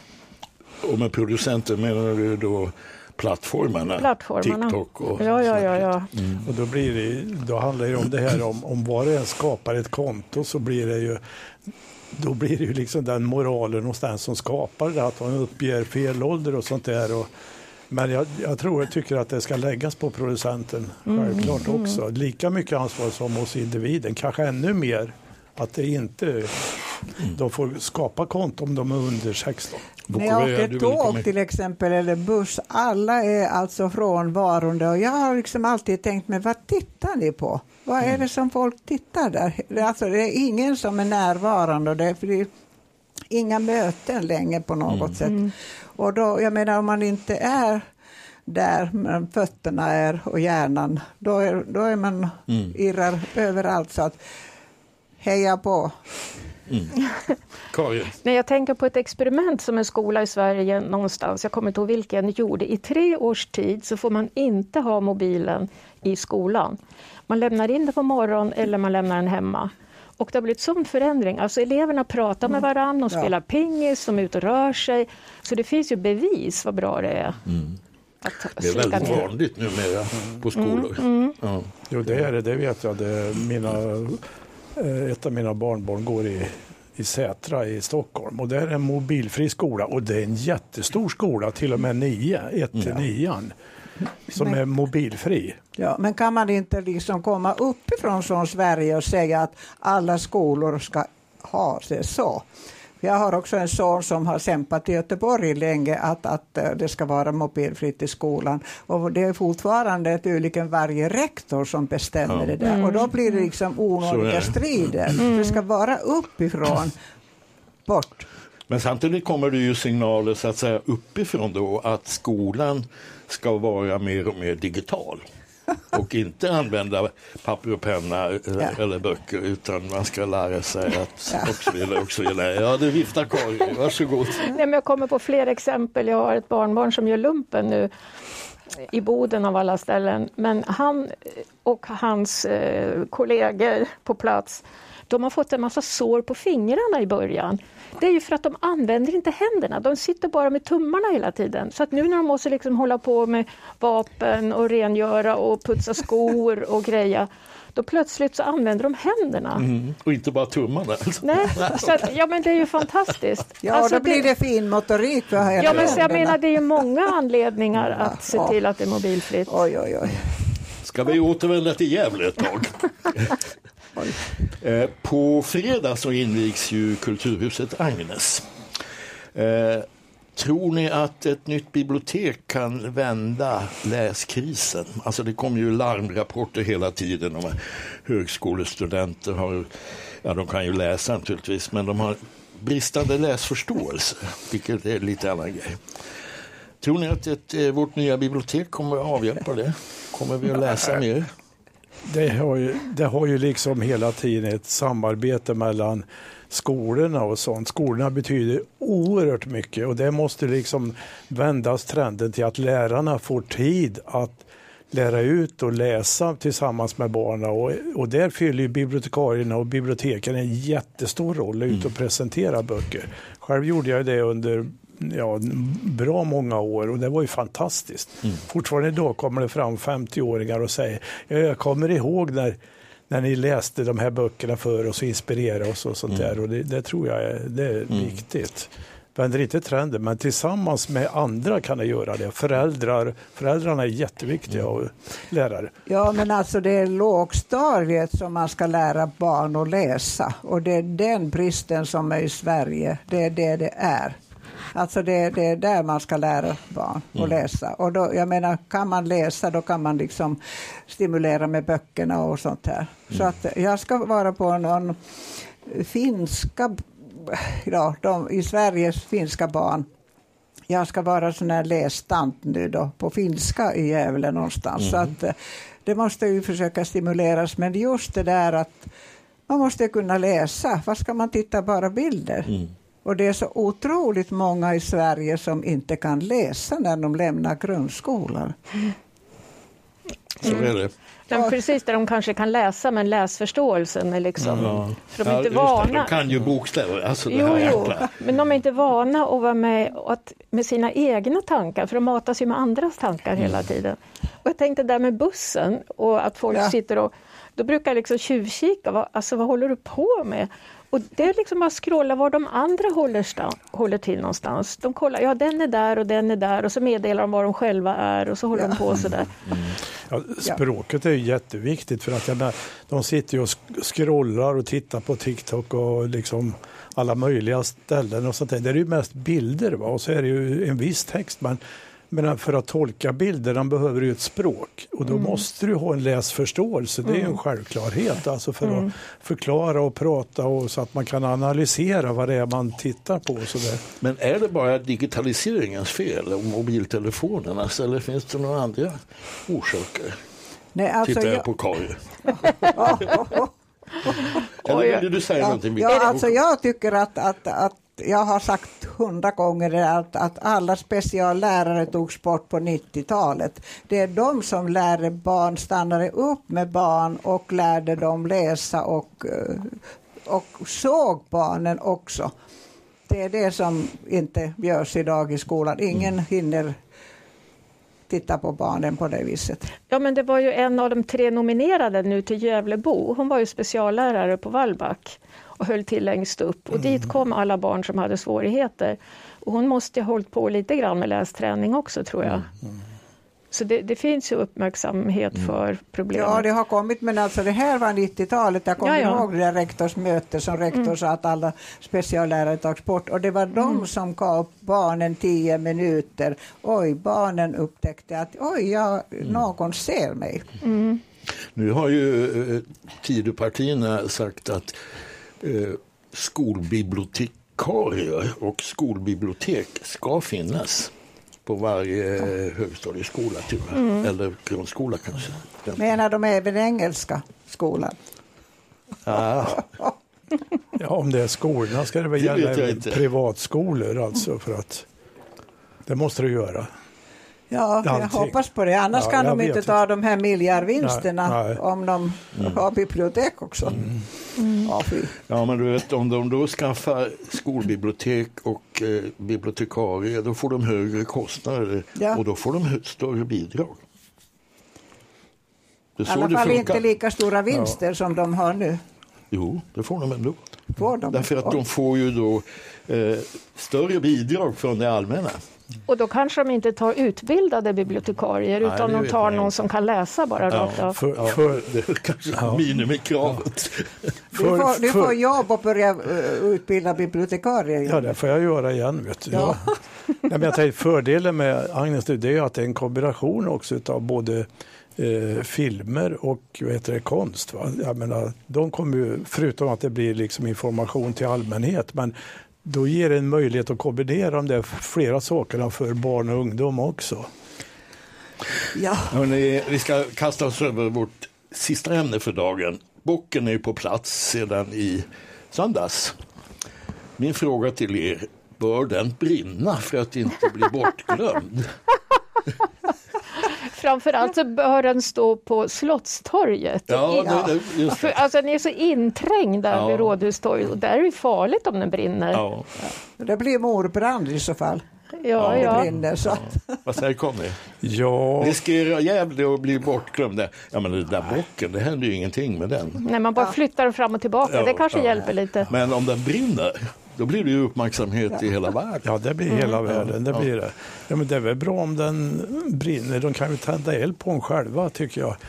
Och med producenten menar du då plattformarna. TikTok och ja. Och då handlar det om det här om var det än skapar ett konto, så blir det ju då blir det ju liksom den moralen någonstans som skapar det, att man uppger fel ålder och sånt där. Men jag tycker att det ska läggas på producenten självklart också. Lika mycket ansvar som hos individen, kanske ännu mer, att det inte de får skapa konto om de är under 16. När jag åker tåg till exempel eller buss, alla är alltså frånvarande, och jag har liksom alltid tänkt mig, vad tittar ni på? Vad är det som folk tittar där? Alltså det är ingen som är närvarande, och det är inga möten längre på något sätt. Och då, jag menar, om man inte är där med fötterna är och hjärnan, då är man irrar överallt, så att heja på. Nej, jag tänker på ett experiment som en skola i Sverige någonstans, jag kommer inte ihåg vilken, gjorde. I 3 års tid så får man inte ha mobilen i skolan. Man lämnar in det på morgonen eller man lämnar den hemma. Och det har blivit sån förändring. Alltså eleverna pratar med varandra och spelar pingis, de är ute och rör sig. Så det finns ju bevis vad bra det är. Det är väldigt vanligt numera på skolor. Ja. Jo, det är det vet jag. Ett av mina barnbarn går i Sätra i Stockholm, och det är en mobilfri skola, och det är en jättestor skola, till och med 1-9 som är mobilfri. Ja, men kan man inte liksom komma uppifrån från Sverige och säga att alla skolor ska ha det så? Jag har också en son som har kämpat i Göteborg länge att det ska vara mobilfritt i skolan. Och det är fortfarande tydligen varje rektor som bestämmer det där. Och då blir det liksom onödiga strider. Det ska vara uppifrån. bort. Men samtidigt kommer det ju signaler så att säga uppifrån då att skolan ska vara mer och mer digital. Och inte använda papper och penna eller böcker, utan man ska lära sig att också gilla. Ja, det viftar Karin. Varsågod. Nej, men jag kommer på fler exempel. Jag har ett barnbarn som gör lumpen nu i Boden av alla ställen. Men han och hans kollegor på plats, de har fått en massa sår på fingrarna i början. Det är ju för att de använder inte händerna. De sitter bara med tummarna hela tiden. Så att nu när de måste liksom hålla på med vapen och rengöra och putsa skor och greja, då plötsligt så använder de händerna. Och inte bara tummarna. Nej, så att, ja, men det är ju fantastiskt. Ja, alltså, då blir det fin motorik för hela Ja, men händerna. jag menar, det är ju många anledningar att se till att det är mobilfritt. Oj, oj, oj. Ska vi återvända till Gävle ett tag? På fredag så invigs ju Kulturhuset Agnes. Tror ni att ett nytt bibliotek kan vända läskrisen? Alltså det kommer ju larmrapporter hela tiden om att högskolestudenter har, ja de kan ju läsa naturligtvis, men de har bristande läsförståelse, vilket är lite annan grej. Tror ni att vårt nya bibliotek kommer att avhjälpa det? Kommer vi att läsa mer? Det har ju liksom hela tiden ett samarbete mellan skolorna och sånt. Skolorna betyder oerhört mycket och det måste liksom vändas trenden till att lärarna får tid att lära ut och läsa tillsammans med barnen och där fyller ju bibliotekarierna och biblioteken en jättestor roll ut och presentera böcker. Själv gjorde jag det under bra många år och det var ju fantastiskt. Fortfarande idag kommer det fram 50-åringar och säger jag kommer ihåg när ni läste de här böckerna för oss och inspirerade oss och sånt där och det tror jag är viktigt. Vänder inte trenden men tillsammans med andra kan det göra det. Föräldrarna är jätteviktiga och lärare. Ja, men alltså det är lågstadiet som man ska lära barn att läsa och det är den bristen som är i Sverige. Det är det är. Alltså det är där man ska lära barn att läsa. Och då, jag menar, kan man läsa då kan man liksom stimulera med böckerna och sånt här. Så att jag ska vara på någon finska, i Sveriges finska barn. Jag ska vara sån här lästant nu då på finska i Gävle någonstans. Så att det måste ju försöka stimuleras. Men just det där att man måste kunna läsa. Vad ska man titta bara bilder? Och det är så otroligt många i Sverige som inte kan läsa när de lämnar grundskolan. Så är det. Ja, precis, där de kanske kan läsa men läsförståelsen är liksom... För de är inte vana. De kan ju bokstäver. Alltså men de är inte vana att vara med sina egna tankar. För de matas ju med andras tankar hela tiden. Och jag tänkte där med bussen och att folk sitter och... Då brukar jag liksom tjuvkika. Vad håller du på med? Och det är liksom bara scrolla var de andra håller till någonstans. De kollar, den är där och den är där och så meddelar de var de själva är och så håller de på sådär. Ja, språket är ju jätteviktigt för att de sitter ju och scrollar och tittar på TikTok och liksom alla möjliga ställen och sånt där. Det är ju mest bilder och så är det ju en viss text men för att tolka bilderna behöver du ett språk och då måste du ha en läsförståelse. Det är ju en självklarhet alltså för att förklara och prata och så att man kan analysera vad det är man tittar på. Och så där. Men är det bara digitaliseringens fel och mobiltelefonernas eller finns det några andra orsaker? Nej, alltså tittar jag på Karin. Eller vill du säga någonting? Ja, alltså jag tycker att jag har sagt 100 gånger att alla speciallärare togs bort på 90-talet. Det är de som lärde barn, stannade upp med barn och lärde dem läsa och såg barnen också. Det är det som inte görs idag i skolan. Ingen hinner titta på barnen på det viset. Ja, men det var ju en av de 3 nominerade nu till Gävlebo. Hon var ju speciallärare på Vallback och höll till längst upp. Och dit kom alla barn som hade svårigheter. Och hon måste ha hållit på lite grann med lästräning också, tror jag. Så det finns ju uppmärksamhet för problemet. Ja, det har kommit, men alltså det här var 90-talet. Jag kommer ihåg det där rektorsmöte som rektor sa att alla speciallärare togs bort. Och det var de som gav barnen 10 minuter. Oj, barnen upptäckte att någon ser mig. Nu har ju Tidöpartierna sagt att skolbibliotek bibliotekarier och skolbibliotek ska finnas på varje högstadieskola, tror jag. Eller grundskola kanske. Menar de även engelska skolan? Ja. Ja, om det är skolorna ska det väl gälla privatskolor alltså, för att det måste du göra. Ja, jag hoppas på det. Annars kan de inte ta de här miljardvinsterna om de har bibliotek också. Ja, men du vet, om de då skaffar skolbibliotek och bibliotekarier, då får de högre kostnader och då får de större bidrag. I alla fall inte lika stora vinster som de har nu. Jo, det får de ändå. Därför att de får ju då större bidrag från det allmänna. Och då kanske de inte tar utbildade bibliotekarier utan de tar någon som kan läsa bara rakt av. Det är kanske minimikravet. Du får jobb och börja utbilda bibliotekarier. Ja, det får jag göra igen. Vet du. Ja. Men jag tänkte, fördelen med Agnes det är att det är en kombination också av både filmer och konst. Va? Jag menar, de kommer ju, förutom att det blir liksom information till allmänhet, men då ger det en möjlighet att kombinera de där flera sakerna för barn och ungdom också. Ja. Hörrni, vi ska kasta oss över vårt sista ämne för dagen. Bocken är ju på plats sedan i söndags. Min fråga till er, bör den brinna för att inte bli bortglömd? Framförallt så bör den stå på Slottstorget. Just det. Alltså den är så inträngd där vid Rådhustorget och där är det farligt om den brinner. Ja. Det blir mordbrand i så fall. Ja. Brinner, så. Vad säger Conny? Ja. Riskerar Gävle att bli bortglömd? Ja, men det där bocken, det händer ju ingenting med den. Nej, man bara flyttar den fram och tillbaka. Det kanske hjälper lite. Men om den brinner, då blir det ju uppmärksamhet i hela världen. Ja, det blir hela världen. Det blir det. Ja, men det är väl bra om den brinner. De kan ju tända eld på den själva, tycker jag.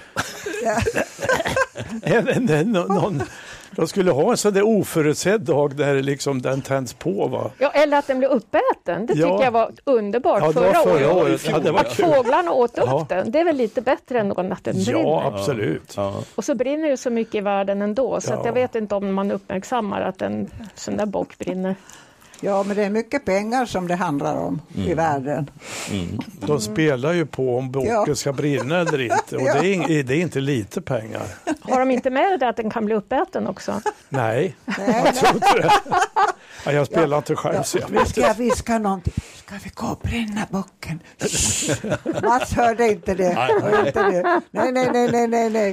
De skulle ha en sån där oförutsedd dag där liksom den tänds på, va? Ja, eller att den blir uppäten. Det tycker jag var underbart förra året. Ja, det var att fåglarna åt upp den. Det är väl lite bättre än att den brinner. Ja, absolut. Ja. Och så brinner det så mycket i världen ändå. Så att jag vet inte om man uppmärksammar att en sån där bock brinner. Ja, men det är mycket pengar som det handlar om i världen. De spelar ju på om boken ska brinna eller inte. Och det är inte lite pengar. Har de inte med det att den kan bli uppäten också? Nej. Jag tror inte det. Ja, jag spelar inte själv. Så vi ska viska någonting. Ska vi gå och bränna bocken? Mats hörde inte det. Nej.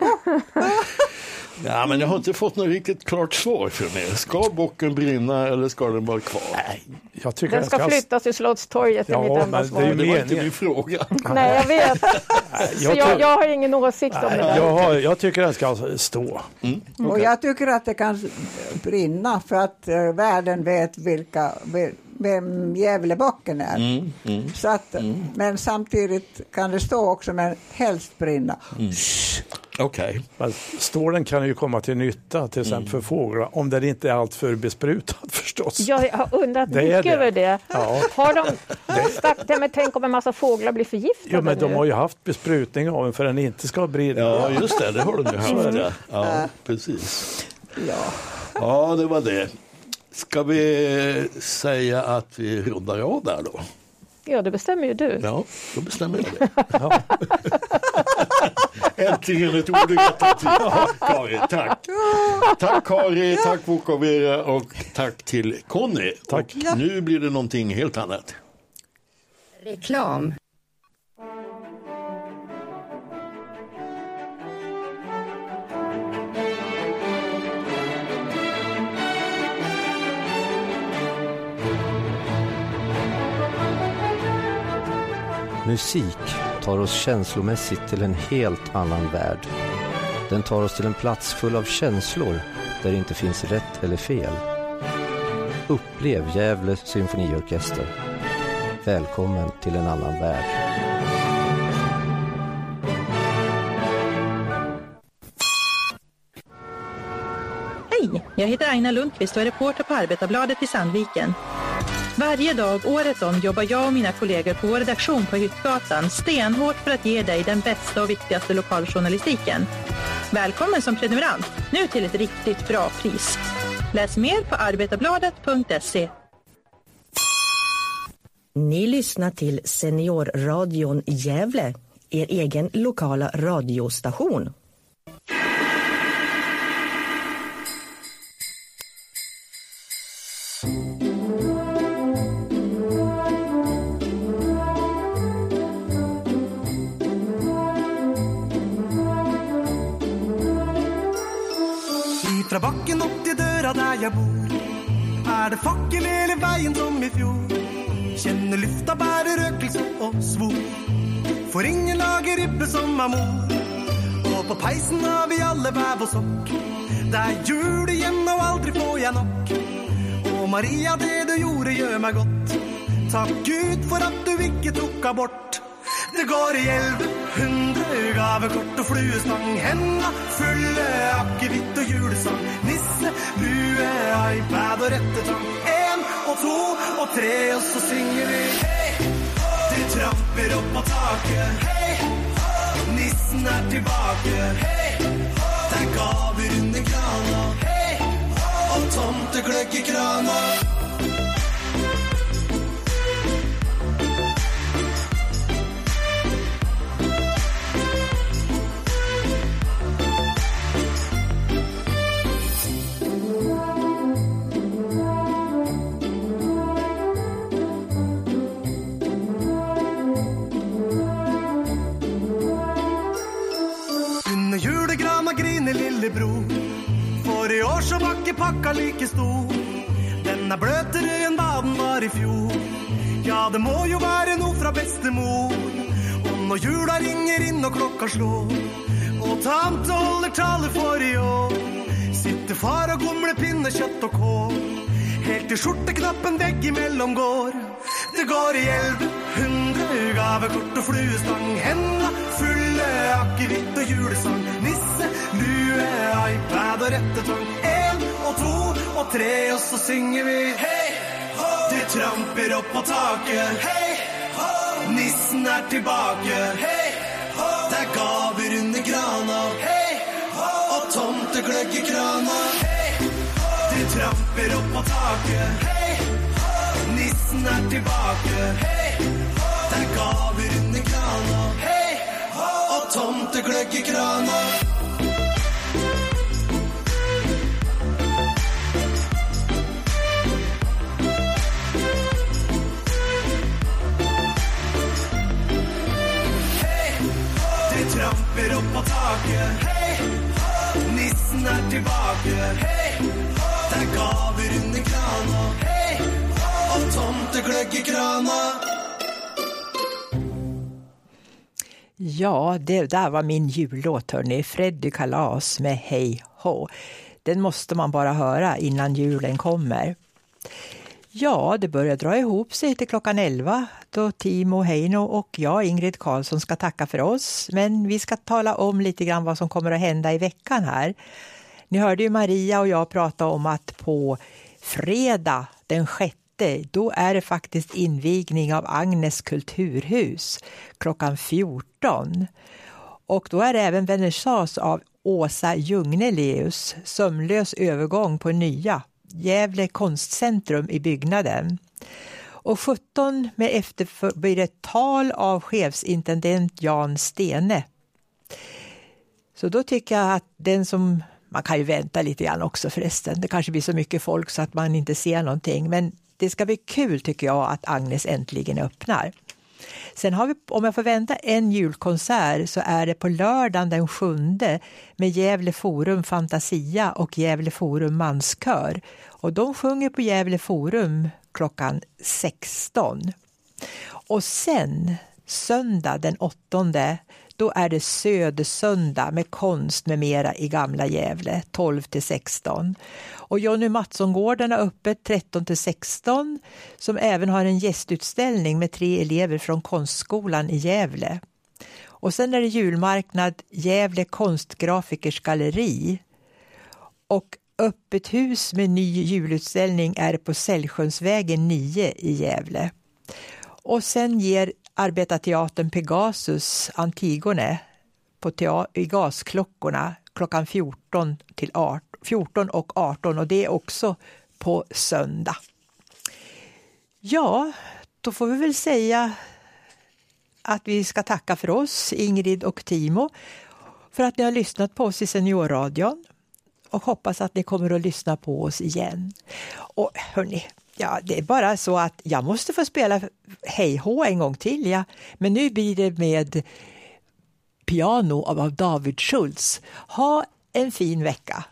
Ja, men jag har inte fått något riktigt klart svar för mig. Ska bocken brinna eller ska den vara kvar? Nej, jag tycker den ska flyttas till Slottstorget. Det var inte min fråga. Nej, jag vet. Jag har ingen åsikt om det där. Jag tycker den ska stå. Okay. Och jag tycker att det kan brinna för att världen vet vem Gävlebocken är. Så att, men samtidigt kan det stå också, men helst brinna. Okej. Stålen kan ju komma till nytta till exempel för fåglar om den inte är allt för besprutad förstås. Jag har undrat mycket över det. Ja. Har de sagt det, men tänk om en massa fåglar blir förgiftade? Ja, men de har ju haft besprutning av den för den inte ska brinna. Ja, just det har de ju haft. Ja, precis. Ja, det var det. Ska vi säga att vi rundar av där då? Ja, det bestämmer ju du. Ja, då bestämmer jag det. Äntligen ett ord i rätta tid. Kari, tack. Tack Kari, tack Vukovera och tack till Conny. Tack. Och nu blir det någonting helt annat. Reklam. Musik tar oss känslomässigt till en helt annan värld. Den tar oss till en plats full av känslor där det inte finns rätt eller fel. Upplev Gävle symfoniorkester. Välkommen till en annan värld. Hej, jag heter Aina Lundqvist och är reporter på Arbetarbladet i Sandviken. Varje dag, året om, jobbar jag och mina kollegor på vår redaktion på Hyttgatan stenhårt för att ge dig den bästa och viktigaste lokaljournalistiken. Välkommen som prenumerant, nu till ett riktigt bra pris. Läs mer på arbetarbladet.se. Ni lyssnar till Seniorradion Gävle, er egen lokala radiostation. Fra bakken opp til døra der jeg bor, det fakkel hele veien som i fjor. Kjenner lufta bærer røkelse og svor, for ingen lager ribbe som mor. Og på peisen har vi alle bæv og sokk. Det jul igjen og aldri får jeg nok. Og Maria, det du gjorde gjør meg godt. Takk Gud for at du ikke tok abort. Det går i 1100 gavekort og fluestang, henda fulle akevitt og julesang, nisse, lue, iPad og rettetang. 1 og 2 og 3 og så synger vi hei, det tramper opp på taket. Hei, nissen tilbake. Hei, det gaver under krana. Hei, og tomtegløgg i krana. Lillebror, for i år så var ikke pakka like stor. Den bløtere enn hva den var i fjor. Ja, det må jo være noe fra bestemor. Og når jula ringer inn og klokka slår, og tante holder tale for i år, sitter far og gomler pinnekjøtt og kål, helt til skjorteknappen vegg imellom går. Det går i 1100 gavekort og fluestang, henda fulle akevitt og julesang, nisse, lue, iPad og rettetang. 1 og 2 og 3 og så synger vi hei, det tramper opp på taket. Hei, nissen tilbake. Hei, det gaver under grana. Hei, og tomtegløgg i krana. Hei, det tramper opp på taket. Hei, nissen tilbake. Hei, det gaver under krana. Hei, og tomtegløgg i krana. Tramper opp på taket. Hei, nissen tilbake. Hei, det gaver under krana. Hei, og tomtegløgg i krana. Ja, det där var min jullåt, hörni. Freddy Kalas med Hej Ho. Den måste man bara höra innan julen kommer. Ja, det börjar dra ihop sig till klockan 11 då Timo Heino och jag, Ingrid Karlsson, ska tacka för oss. Men vi ska tala om lite grann vad som kommer att hända i veckan här. Ni hörde ju Maria och jag prata om att på fredag den 6:e, då är det faktiskt invigning av Agnes kulturhus klockan 14. Och då är det även vernissage av Åsa Ljungneleus, Sömlös övergång på nya. Gävle konstcentrum i byggnaden. Och 17 med efter blir det tal av chefsintendent Jan Stene. Så då tycker jag att den som, man kan ju vänta lite grann också förresten. Det kanske blir så mycket folk så att man inte ser någonting. Men det ska bli kul tycker jag att Agnes äntligen öppnar. Sen har vi, om jag får vänta, en julkonsert så är det på lördagen den 7:e med Gävle Forum Fantasia och Gävle Forum Manskör. Och de sjunger på Gävle Forum klockan 16. Och sen söndag den 8:e, då är det Södersöndag med konst med mera i gamla Gävle 12-16. Och Jonny Mattsson-gården är öppet 13-16 som även har en gästutställning med 3 elever från konstskolan i Gävle. Och sen är det julmarknad Gävle konstgrafikers galleri. Och öppet hus med ny julutställning är på Sällsjönsvägen 9 i Gävle. Och sen ger Arbetarteatern Pegasus Antigone i Gasklockorna klockan 14 14 och 18 och det är också på söndag. Ja, då får vi väl säga att vi ska tacka för oss, Ingrid och Timo, för att ni har lyssnat på oss i Seniorradion och hoppas att ni kommer att lyssna på oss igen. Och hörni, ja, det är bara så att jag måste få spela Hej Hå en gång till, ja. Men nu blir det med piano av David Schultz. Ha en fin vecka.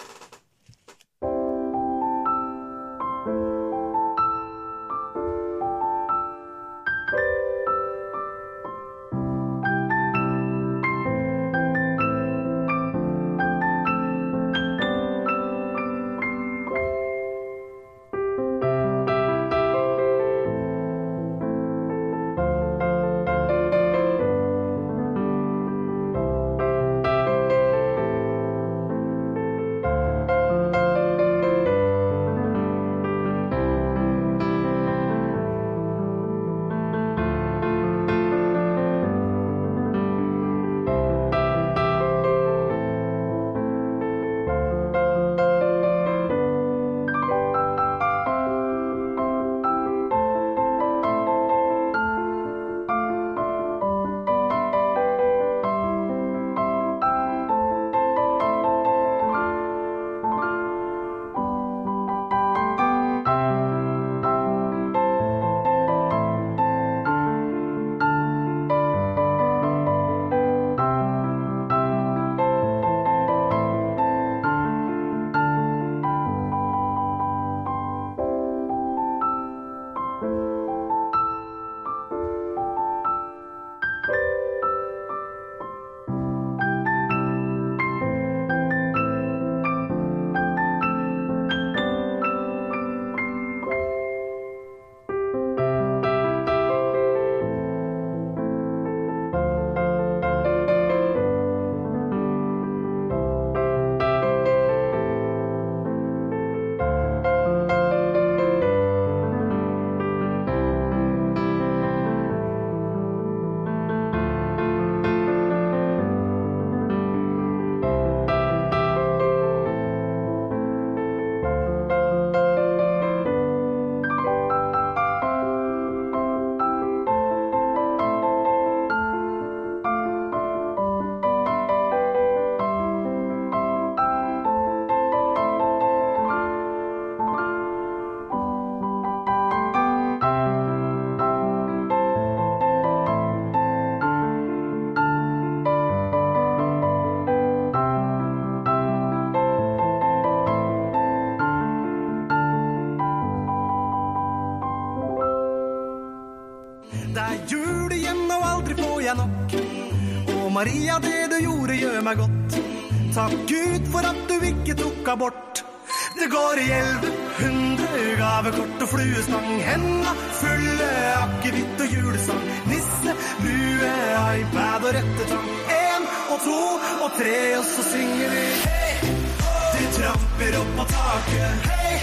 Maria, det du gjorde gör mig gott. Tack Gud för att du ikke tok bort. Det går i 1100 gavekort och fluestang. Hända fulle akevitt och julesang. Nisse, lue, iPad och rättetang. 1 och 2 och 3 och så synger vi. Hej, det tramper upp på taket. Hej,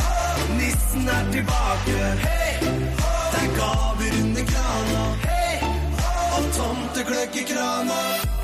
nissen är tillbaka. Hej, där gaver under krana. Hej, och tomteglögg i krana.